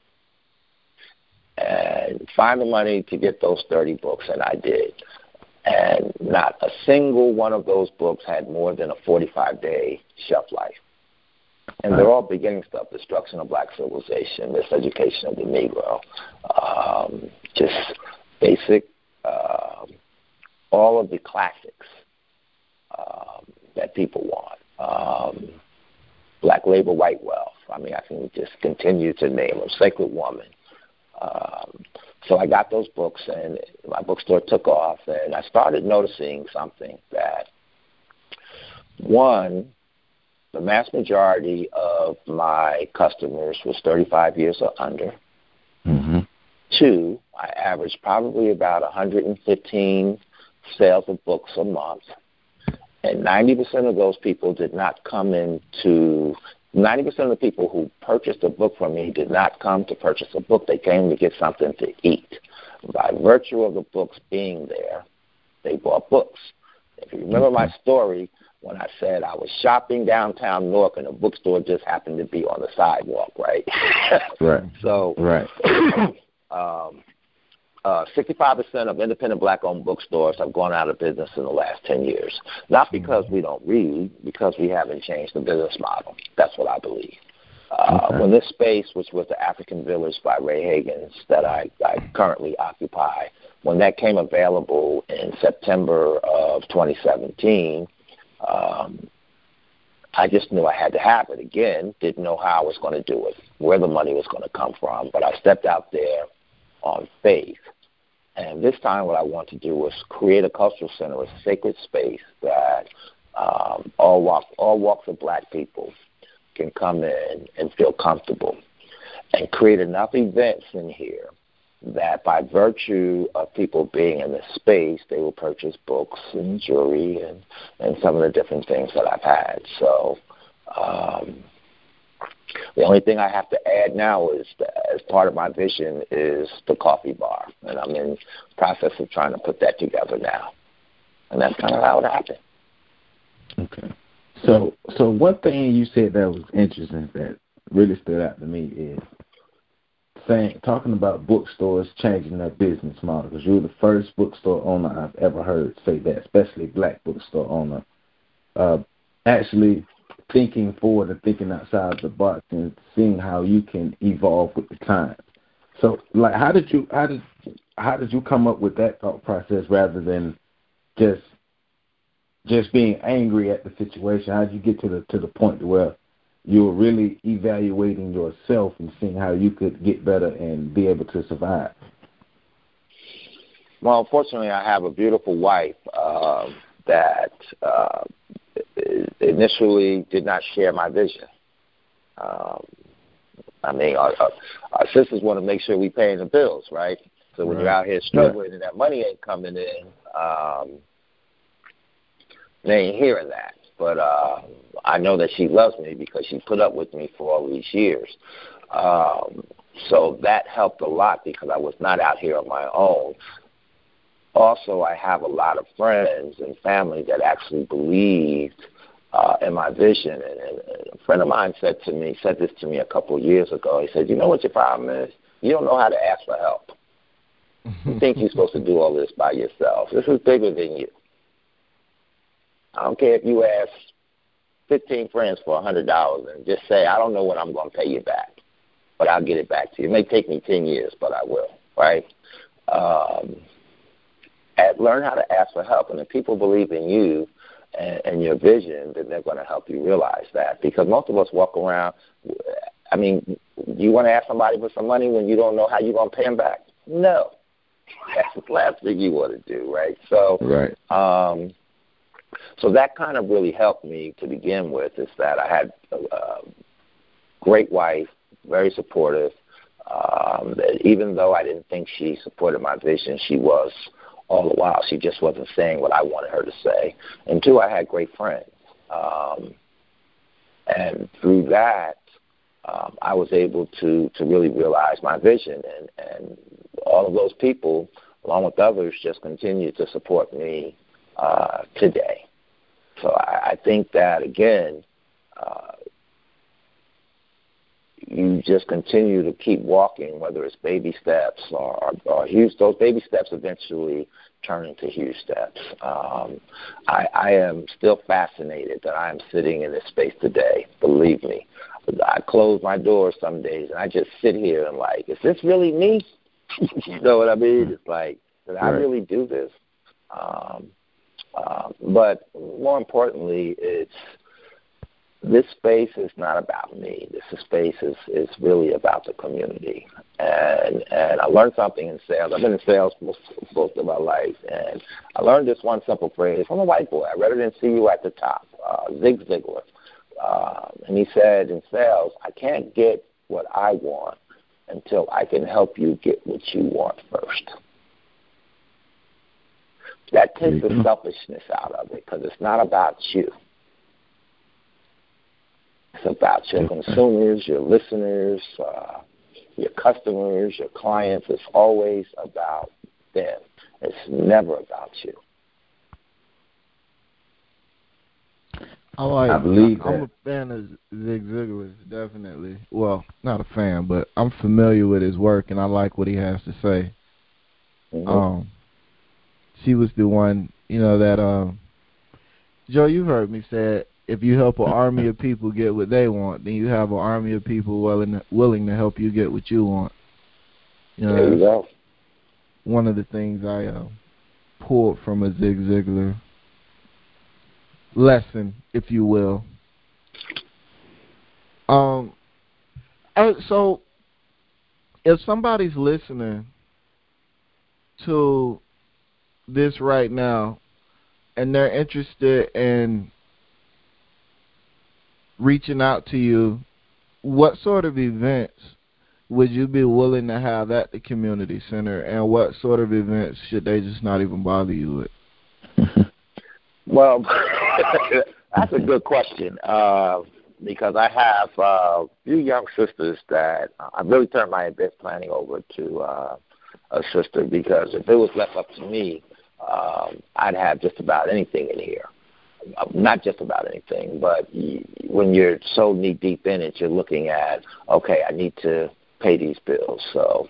And find the money to get those 30 books, and I did. And not a single one of those books had more than a 45-day shelf life. And they're all beginning stuff: Destruction of Black Civilization, Miseducation of the Negro, just basic all of the classics that people want. Black Labor, White Wealth. I mean, I can just continue to name them. Sacred Woman. So I got those books, and my bookstore took off, and I started noticing something that, one, the mass majority of my customers was 35 years or under. Mm-hmm. Two, I averaged probably about 115 sales of books a month. And 90% of those people did not come into, 90% of the people who purchased a book from me did not come to purchase a book. They came to get something to eat. By virtue of the books being there, they bought books. If you remember my story, when I said I was shopping downtown Newark and a bookstore just happened to be on the sidewalk, right? Right. So, right. 65% of independent black-owned bookstores have gone out of business in the last 10 years. Not because we don't read, because we haven't changed the business model. That's what I believe. When this space, which was the African Village by Ray Higgins that I currently occupy, when that came available in September of 2017, I just knew I had to have it. Again, didn't know how I was going to do it, where the money was going to come from, but I stepped out there on faith. And this time what I want to do was create a cultural center, a sacred space that all walks of black people can come in and feel comfortable, and create enough events in here that by virtue of people being in this space, they will purchase books and jewelry and some of the different things that I've had. So the only thing I have to add now is as part of my vision is the coffee bar, and I'm in the process of trying to put that together now. And that's kind of how it happened. Okay. So one thing you said that was interesting that really stood out to me is talking about bookstores changing their business model, because you're the first bookstore owner I've ever heard say that, especially black bookstore owner, actually thinking forward and thinking outside the box and seeing how you can evolve with the times. So, like, how did you come up with that thought process rather than just being angry at the situation? How did you get to the point where you were really evaluating yourself and seeing how you could get better and be able to survive? Well, unfortunately, I have a beautiful wife that initially did not share my vision. I mean, our sisters want to make sure we paying the bills, right? So when you're out here struggling and that money ain't coming in, they ain't hearing that. But I know that she loves me because she put up with me for all these years. So that helped a lot because I was not out here on my own. Also, I have a lot of friends and family that actually believed in my vision. And a friend of mine said this to me a couple of years ago. He said, you know what your problem is? You don't know how to ask for help. You think you're supposed to do all this by yourself. This is bigger than you. I don't care if you ask 15 friends for $100 and just say, I don't know when I'm going to pay you back, but I'll get it back to you. It may take me 10 years, but I will, right? Learn how to ask for help. And if people believe in you and your vision, then they're going to help you realize that. Because most of us walk around, I mean, you want to ask somebody for some money when you don't know how you're going to pay them back? No. That's the last thing you want to do, right? So, so that kind of really helped me to begin with, is that I had a great wife, very supportive. That even though I didn't think she supported my vision, she was all the while. She just wasn't saying what I wanted her to say. And two, I had great friends. And through that, I was able to really realize my vision. And all of those people, along with others, just continue to support me today. So I think that, again, you just continue to keep walking, whether it's baby steps or huge. Those baby steps eventually turn into huge steps. I am still fascinated that I am sitting in this space today. Believe me, I close my doors some days and I just sit here and like, is this really me? You know what I mean? It's like, did I really do this? But more importantly, this space is not about me. This space is really about the community. And I learned something in sales. I've been in sales most of my life, and I learned this one simple phrase from a white boy. I read it in See You at the Top, Zig Ziglar. And he said in sales, I can't get what I want until I can help you get what you want first. That takes the selfishness out of it, because it's not about you. It's about your consumers, your listeners, your customers, your clients. It's always about them. It's never about you. I believe that. I'm a fan of Zig Ziglar, definitely. Well, not a fan, but I'm familiar with his work, and I like what he has to say. Mm-hmm. She was the one, that Joe, you've heard me say it. If you help an army of people get what they want, then you have an army of people willing to help you get what you want. There you go. One of the things I pulled from a Zig Ziglar lesson, if you will. So if somebody's listening to this right now and they're interested in reaching out to you, what sort of events would you be willing to have at the community center, and what sort of events should they just not even bother you with? Well, that's a good question, because I have a few young sisters that I've really turned my event planning over to a sister, because if it was left up to me, I'd have just about anything in here. Not just about anything, but when you're so knee-deep in it, you're looking at, okay, I need to pay these bills. So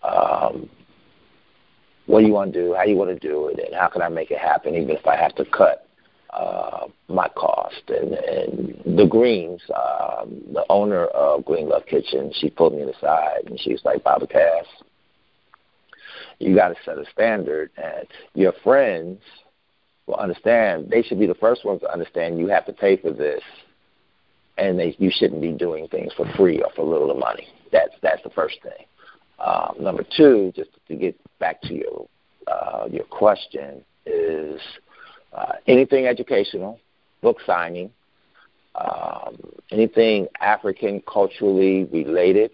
what do you want to do, how you want to do it, and how can I make it happen, even if I have to cut my cost. And the Greens, the owner of Green Love Kitchen, she pulled me aside, and she's like, Baba Cass, you got to set a standard, and your friends will understand. They should be the first ones to understand you have to pay for this, and you shouldn't be doing things for free or for little money. That's the first thing. Number two, just to get back to your question, is anything educational, book signing, anything African culturally related.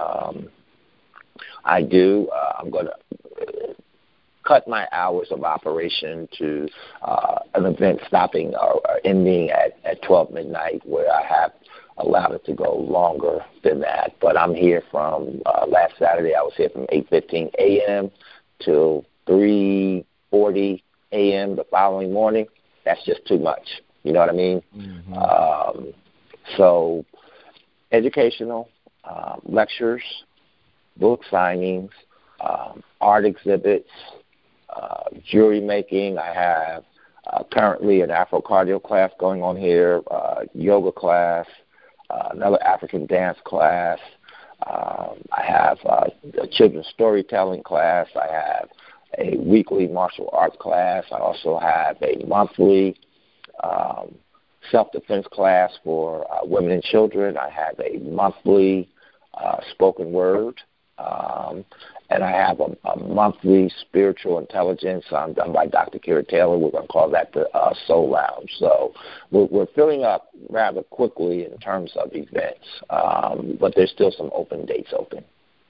I do. I'm going to cut my hours of operation to an event stopping or ending at 12 midnight, where I have allowed it to go longer than that. But I'm here from last Saturday. I was here from 8:15 a.m. till 3:40 a.m. the following morning. That's just too much. You know what I mean? Mm-hmm. So educational, lectures, book signings, art exhibits, jewelry making. I have currently an Afro-cardio class going on here, yoga class, another African dance class. I have a children's storytelling class. I have a weekly martial arts class. I also have a monthly self-defense class for women and children. I have a monthly spoken word. And I have a monthly spiritual intelligence done by Dr. Kira Taylor. We're going to call that the Soul Lounge. So we're filling up rather quickly in terms of events, but there's still some open dates open.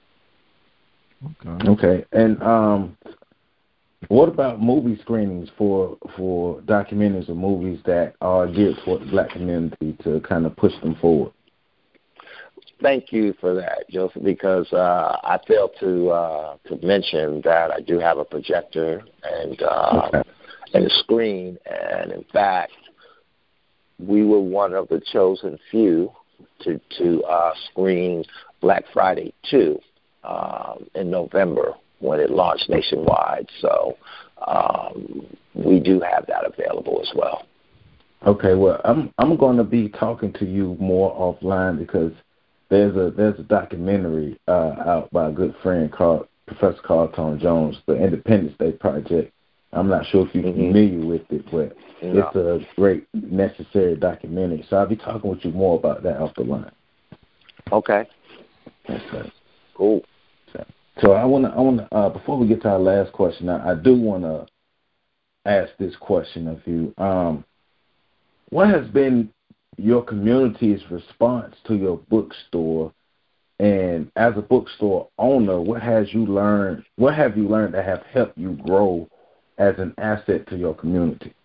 Okay. And what about movie screenings for documentaries or movies that are geared toward the black community to kind of push them forward? Thank you for that, Joseph, because I failed to mention that I do have a projector and a screen, and in fact, we were one of the chosen few to screen Black Friday 2 in November when it launched nationwide. So we do have that available as well. Okay, well, I'm going to be talking to you more offline, because there's a documentary out by a good friend called Professor Carl Tone Jones, the Independence Day Project, I'm not sure if you're familiar with it, but it's a great, necessary documentary. So I'll be talking with you more about that off the line. Okay. That's right. Cool. So I want to before we get to our last question, I do want to ask this question of you. What has been your community's response to your bookstore? And as a bookstore owner, what have you learned that have helped you grow as an asset to your community?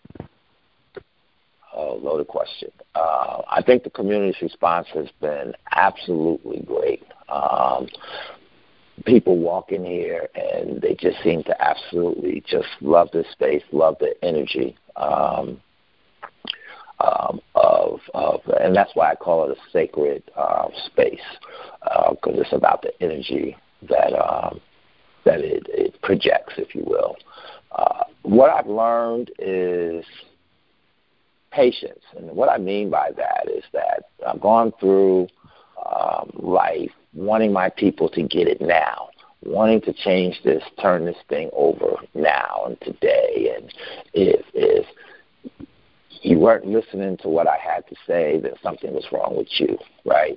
Oh, loaded question. I think the community's response has been absolutely great. People walk in here and they just seem to absolutely just love this space, love the energy and that's why I call it a sacred space, because it's about the energy that it projects, if you will. What I've learned is patience, and what I mean by that is that I've gone through life wanting my people to get it now, wanting to change this, turn this thing over now and today, and if you weren't listening to what I had to say, then something was wrong with you, right?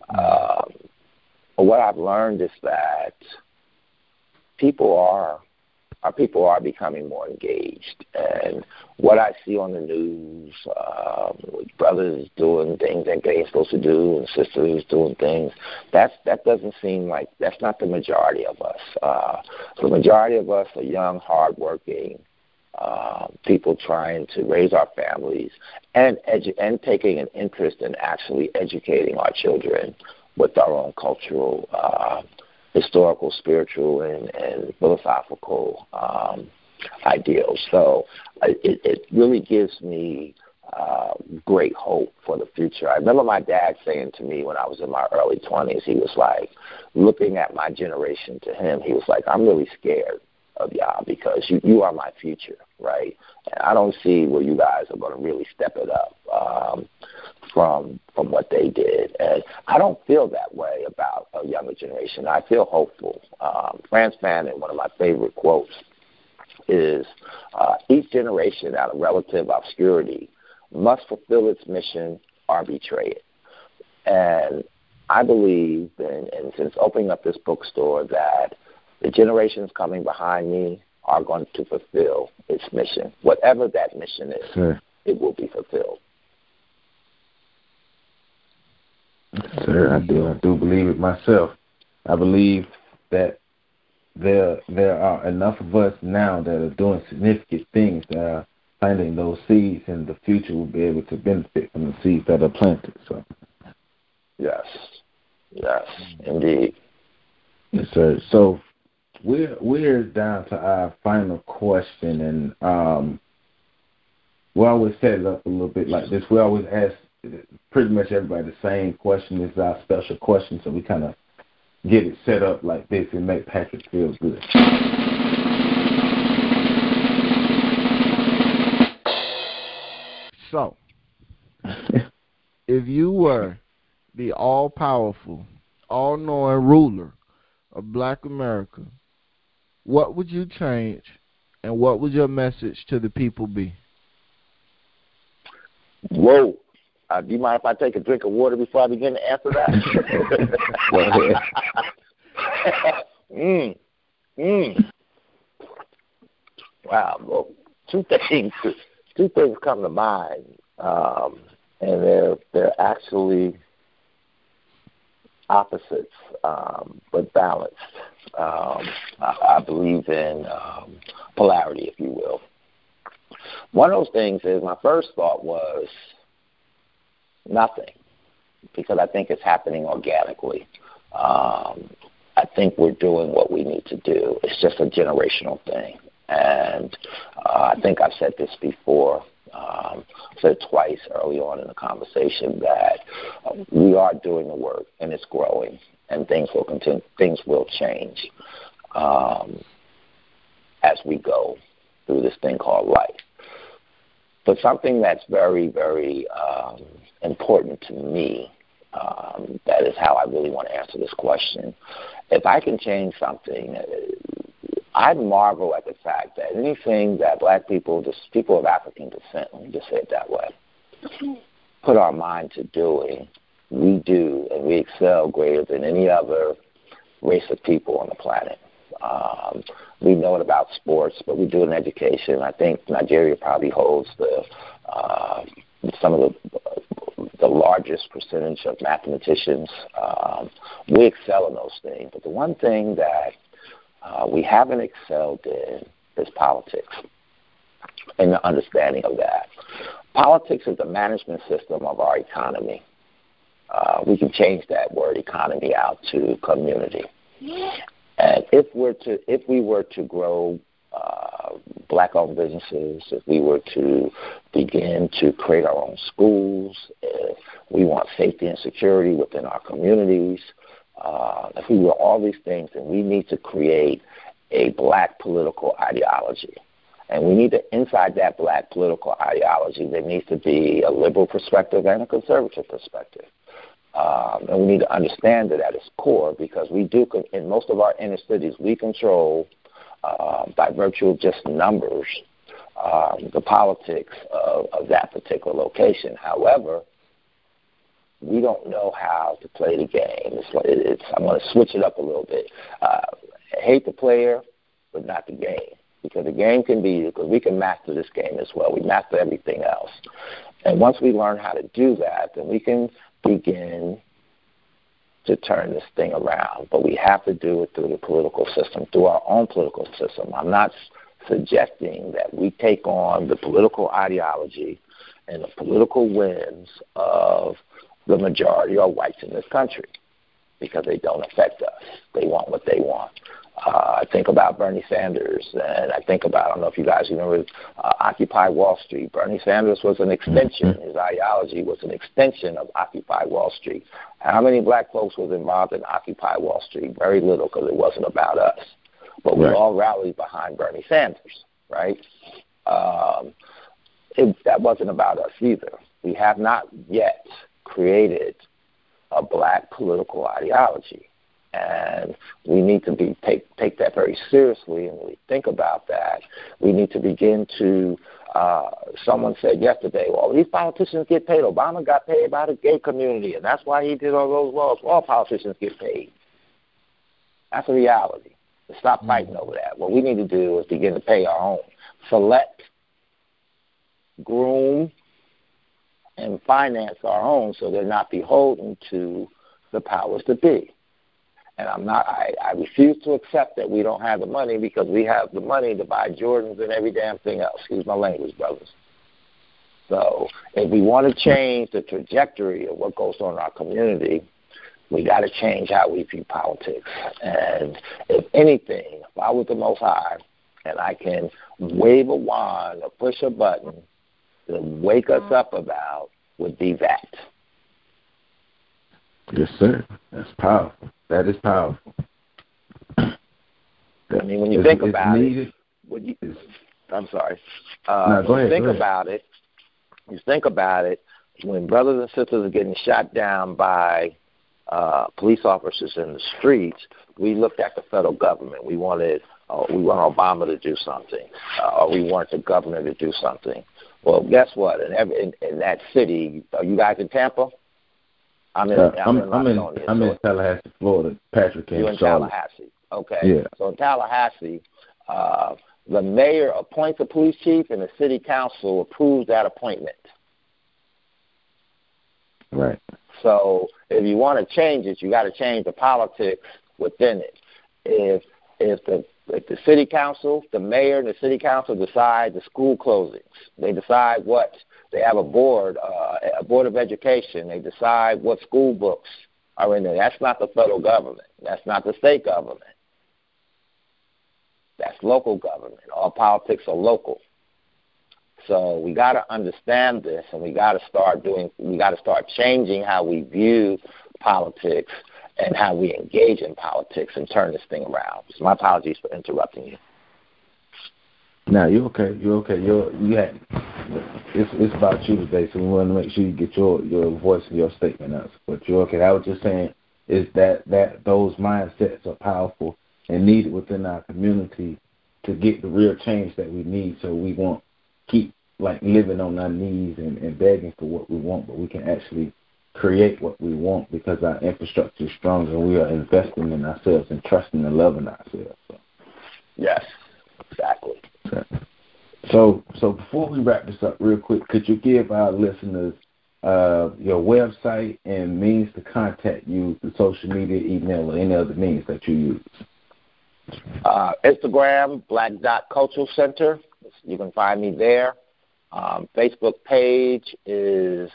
What I've learned is that people are becoming more engaged, and what I see on the news, with brothers doing things that they ain't supposed to do, and sisters doing things, that doesn't seem like that's not the majority of us. The majority of us are young, hardworking people trying to raise our families and taking an interest in actually educating our children with our own cultural, historical, spiritual, and philosophical ideals. So it really gives me great hope for the future. I remember my dad saying to me when I was in my early 20s, he was like, looking at my generation to him, he was like, I'm really scared of y'all because you are my future, right? And I don't see where you guys are going to really step it up from what they did. And I don't feel that way about a younger generation. I feel hopeful. Frantz Fanon, one of my favorite quotes, is each generation out of relative obscurity must fulfill its mission or betray it. And I believe, and since opening up this bookstore, that the generations coming behind me are going to fulfill its mission. Whatever that mission is, sir, it will be fulfilled. Sir, I do believe it myself. I believe that there are enough of us now that are doing significant things that are planting those seeds, and the future will be able to benefit from the seeds that are planted. So, yes, indeed. Yes, sir. So we're down to our final question, and we always set it up a little bit like this. We always ask pretty much everybody the same question. This is our special question, so we kind of get it set up like this and make Patrick feel good. So, if you were the all-powerful, all-knowing ruler of Black America, what would you change, and what would your message to the people be? Whoa. Do you mind if I take a drink of water before I begin to answer that? Go ahead. Wow. Well, two things come to mind, and they're actually opposites, but balanced. I believe in polarity, if you will. One of those things is my first thought was nothing, because I think it's happening organically. I think we're doing what we need to do. It's just a generational thing. And I think I've said this before. I said it twice early on in the conversation that we are doing the work, and it's growing, and things will continue. Things will change as we go through this thing called life. But something that's very, very important to me, that is how I really want to answer this question. If I can change something, I marvel at the fact that anything that black people, just people of African descent, let me just say it that way, put our mind to doing, we do, and we excel greater than any other race of people on the planet. We know it about sports, but we do it in education. I think Nigeria probably holds some of the largest percentage of mathematicians. We excel in those things. But the one thing that we haven't excelled in is politics and the understanding of that. Politics is the management system of our economy. We can change that word economy out to community. And if we were to grow black-owned businesses, if we were to begin to create our own schools, if we want safety and security within our communities, if we were all these things, then we need to create a black political ideology. And we need to, inside that black political ideology, there needs to be a liberal perspective and a conservative perspective. And we need to understand that at its core, because we do, in most of our inner cities, we control, by virtue of just numbers, the politics of that particular location. However, we don't know how to play the game. I'm going to switch it up a little bit. I hate the player, but not the game. Because the game can be, because we can master this game as well. We master everything else. And once we learn how to do that, then we can begin to turn this thing around. But we have to do it through the political system, through our own political system. I'm not suggesting that we take on the political ideology and the political whims of the majority of whites in this country, because they don't affect us. They want what they want. I think about Bernie Sanders, and I think about, I don't know if you guys remember Occupy Wall Street. Bernie Sanders was an extension. His ideology was an extension of Occupy Wall Street. How many black folks was involved in Occupy Wall Street? Very little, because it wasn't about us. But we all rallied behind Bernie Sanders, right? That wasn't about us either. We have not yet created a black political ideology. And we need to take that very seriously. And when we think about that, we need to begin to, someone said yesterday, well, these politicians get paid. Obama got paid by the gay community, and that's why he did all those laws. All politicians get paid. That's a reality. Stop fighting over that. What we need to do is begin to pay our own. Select, groom, and finance our own so they're not beholden to the powers that be. And I refuse to accept that we don't have the money, because we have the money to buy Jordans and every damn thing else. Excuse my language, brothers. So if we want to change the trajectory of what goes on in our community, we got to change how we view politics. And if anything, if I was the Most High and I can wave a wand or push a button to wake us up about, would be that. Yes, sir. That's powerful. That is powerful. I mean, when you think about it, I'm sorry. No, go ahead. You think about it, when brothers and sisters are getting shot down by police officers in the streets, we looked at the federal government. We wanted Obama to do something, or we want the governor to do something. Well, guess what? In that city, are you guys in Tampa? I'm in Tallahassee, Florida. Patrick came. You're in Tallahassee. Okay. Yeah. So in Tallahassee, the mayor appoints a police chief, and the city council approves that appointment. Right. So if you want to change it, you got to change the politics within it. If the city council, the mayor and the city council decide the school closings, they decide what. They have a board of education. They decide what school books are in there. That's not the federal government. That's not the state government. That's local government. All politics are local. So we got to understand this, and we got to start changing how we view politics and how we engage in politics and turn this thing around. So my apologies for interrupting you. No, you're okay. It's about you today, so we want to make sure you get your voice and your statement out. But you're okay. I was just saying is that those mindsets are powerful, and needed within our community to get the real change that we need, so we won't keep like living on our knees and begging for what we want, but we can actually create what we want because our infrastructure is strong and we are investing in ourselves and trusting and loving ourselves. So. Yes, exactly. So before we wrap this up real quick, could you give our listeners your website and means to contact you through social media, email, or any other means that you use? Instagram, Black Dot Cultural Center. You can find me there. Facebook page is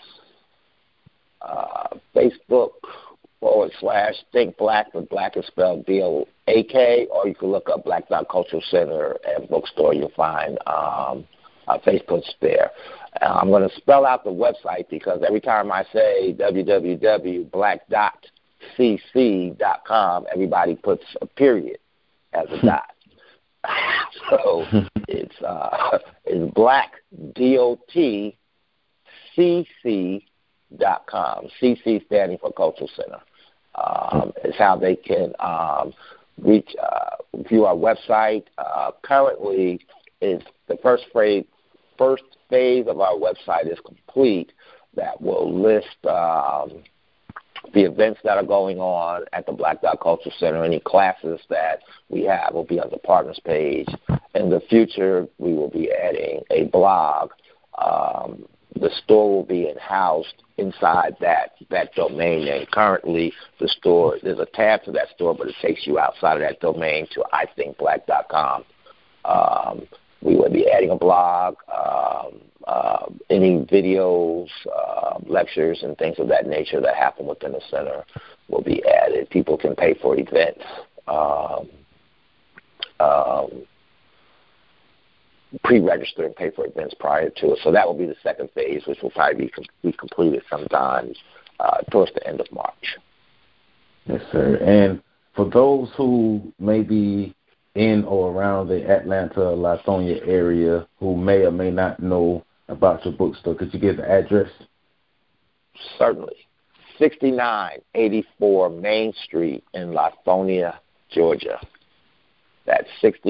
Facebook.com/Think Black, but Black is spelled BLAK, or you can look up Black Dot Cultural Center and Bookstore. You'll find Facebook's there. I'm going to spell out the website because every time I say www.blackdotcc.com, everybody puts a period as a dot. So it's blackdotcc.com. CC standing for Cultural Center. Is how they can view our website. Currently, is the first phase of our website is complete. That will list the events that are going on at the Black Dot Cultural Center. Any classes that we have will be on the partners page. In the future, we will be adding a blog. The store will be housed inside that domain name. Currently, the store, there's a tab to that store, but it takes you outside of that domain to ithinkblack.com. We will be adding a blog, any videos, lectures, and things of that nature that happen within the center will be added. People can pay for events. Pre-register and pay for events prior to it. So that will be the second phase, which will probably be completed sometime towards the end of March. Yes, sir. And for those who may be in or around the Atlanta, Lithonia area who may or may not know about your bookstore, could you give the address? Certainly. 6984 Main Street in Lithonia, Georgia. That's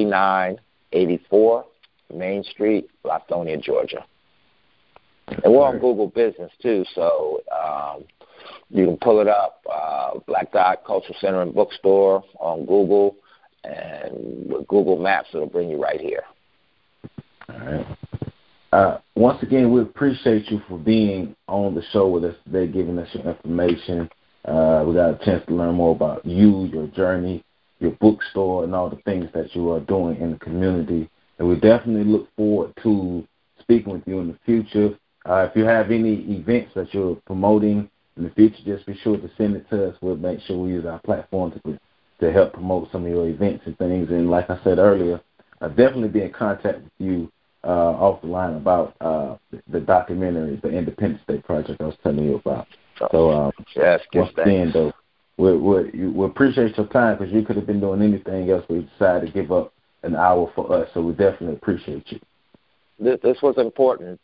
6984 Main Street, Lithonia, Georgia. And we're on Google Business, too, so you can pull it up, Black Dot Cultural Center and Bookstore on Google, and with Google Maps, it'll bring you right here. All right. Once again, we appreciate you for being on the show with us today, giving us your information. We got a chance to learn more about you, your journey, your bookstore, and all the things that you are doing in the community. And we definitely look forward to speaking with you in the future. If you have any events that you're promoting in the future, just be sure to send it to us. We'll make sure we use our platform to help promote some of your events and things. And like I said earlier, I'll definitely be in contact with you off the line about the documentary, the Independence Day project I was telling you about. So yes, once again, though, we appreciate your time because you could have been doing anything else. We decided to give up an hour for us, so we definitely appreciate you. This was important.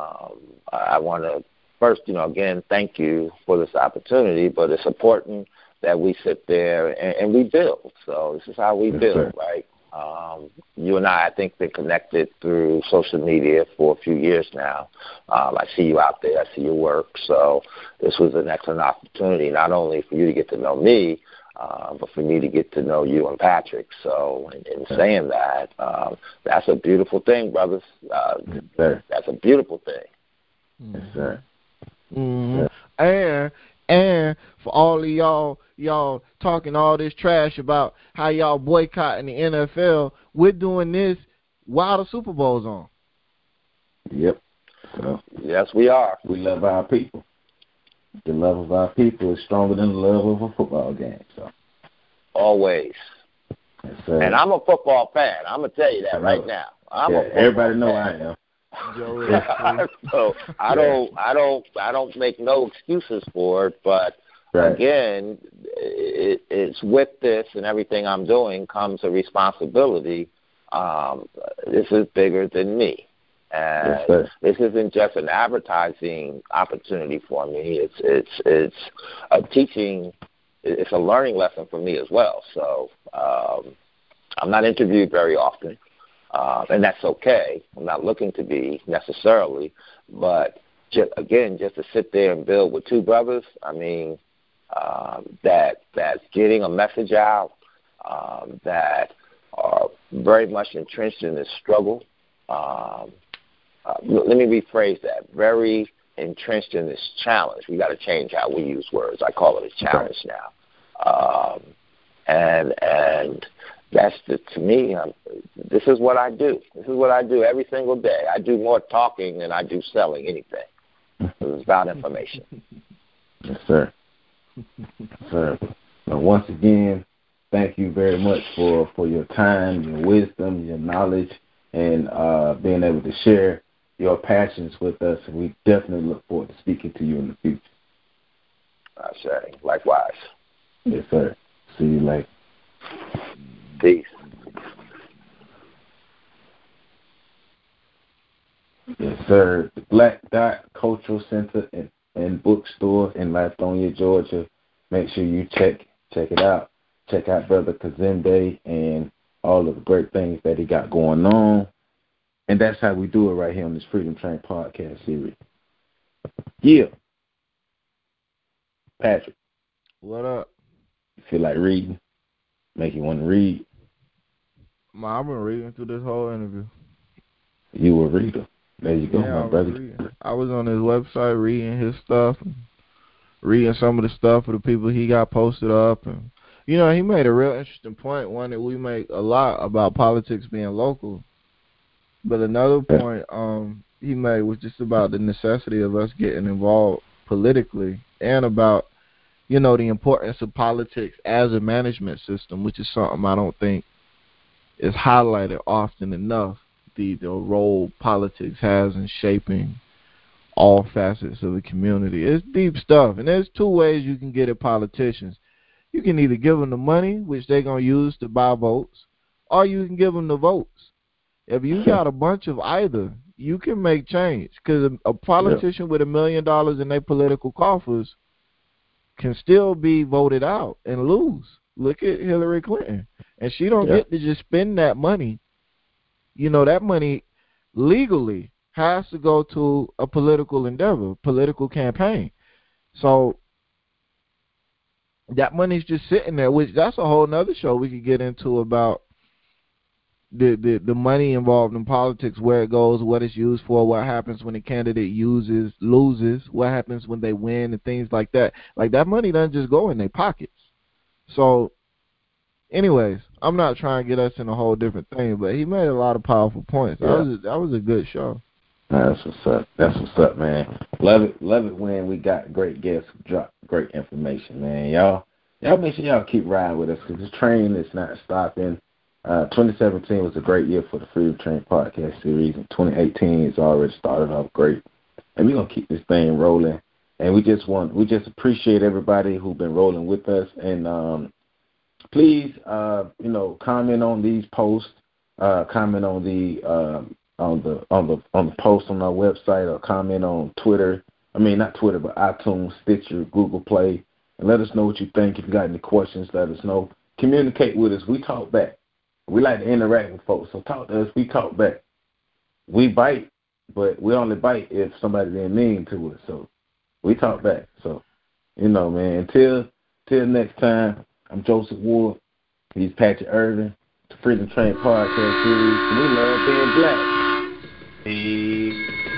I want to first, again, thank you for this opportunity, but it's important that we sit there and we build. So this is how we build, right? You and I think, been connected through social media for a few years now. I see you out there. I see your work. So this was an excellent opportunity, not only for you to get to know me, but for me to get to know you and Patrick. So in saying that, that's a beautiful thing, brothers. That's a beautiful thing. Yes, sir. Mm-hmm. And for all of y'all talking all this trash about how y'all boycotting the NFL, we're doing this while the Super Bowl's on. Yep. So, yes, we are. We love our people. The love of our people is stronger than the love of a football game. So always. Yes, and I'm a football fan. I'm gonna tell you that right now. Everybody know I am. So I don't make no excuses for it, but again, it's with this and everything I'm doing comes a responsibility. This is bigger than me. And this isn't just an advertising opportunity for me. It's a teaching. It's a learning lesson for me as well. So I'm not interviewed very often, and that's okay. I'm not looking to be necessarily, but just to sit there and build with two brothers, I mean, that's getting a message out, that are very much entrenched in this struggle. Let me rephrase that. Very entrenched in this challenge. We got to change how we use words. I call it a challenge now. And that's to me. This is what I do. This is what I do every single day. I do more talking than I do selling anything. It's about information. Yes, sir. Sir. Now, once again, thank you very much for your time, your wisdom, your knowledge, and being able to share your passions with us. And we definitely look forward to speaking to you in the future. I say, likewise. Yes, sir. See you later. Peace. Yes, sir. The Black Dot Cultural Center and Bookstore in Lithonia, Georgia. Make sure you check it out. Check out Brother Kazembe and all of the great things that he got going on. And that's how we do it right here on this Freedom Train podcast series. Yeah. Patrick. What up? You feel like reading? Make you want to read? I've been reading through this whole interview. You a reader. There you go, my brother. I was on his website reading his stuff, and reading some of the stuff of the people he got posted up. And, you know, he made a real interesting point, one that we make a lot about politics being local. But another point he made was just about the necessity of us getting involved politically and about, you know, the importance of politics as a management system, which is something I don't think is highlighted often enough, the role politics has in shaping all facets of the community. It's deep stuff, and there's two ways you can get at politicians. You can either give them the money, which they're going to use to buy votes, or you can give them the votes. If you got a bunch of either, you can make change, because a politician with $1 million in their political coffers can still be voted out and lose. Look at Hillary Clinton. And she don't get to just spend that money. You know, that money legally has to go to a political endeavor, political campaign. So that money's just sitting there, which that's a whole nother show we could get into about the money involved in politics, where it goes, what it's used for, what happens when a candidate loses, what happens when they win, and things like that. Like, that money doesn't just go in their pockets. So, anyways, I'm not trying to get us in a whole different thing, but he made a lot of powerful points. That was a good show. That's what's up. That's what's up, man. Love it when we got great guests who drop great information, man. Y'all make sure y'all keep riding with us, because this train is not stopping. 2017 was a great year for the Freedom Train podcast series, and 2018 has already started off great. And we're gonna keep this thing rolling. And we just appreciate everybody who's been rolling with us. And please, comment on these posts, comment on the post on our website, or comment on Twitter. I mean, not Twitter, but iTunes, Stitcher, Google Play, and let us know what you think. If you got any questions, let us know. Communicate with us. We talk back. We like to interact with folks, so talk to us. We talk back. We bite, but we only bite if somebody been mean to us. So we talk back. So, man, until next time, I'm Joseph Ward. He's Patrick Irvin. The Freedom Train podcast series. We love being black. Peace.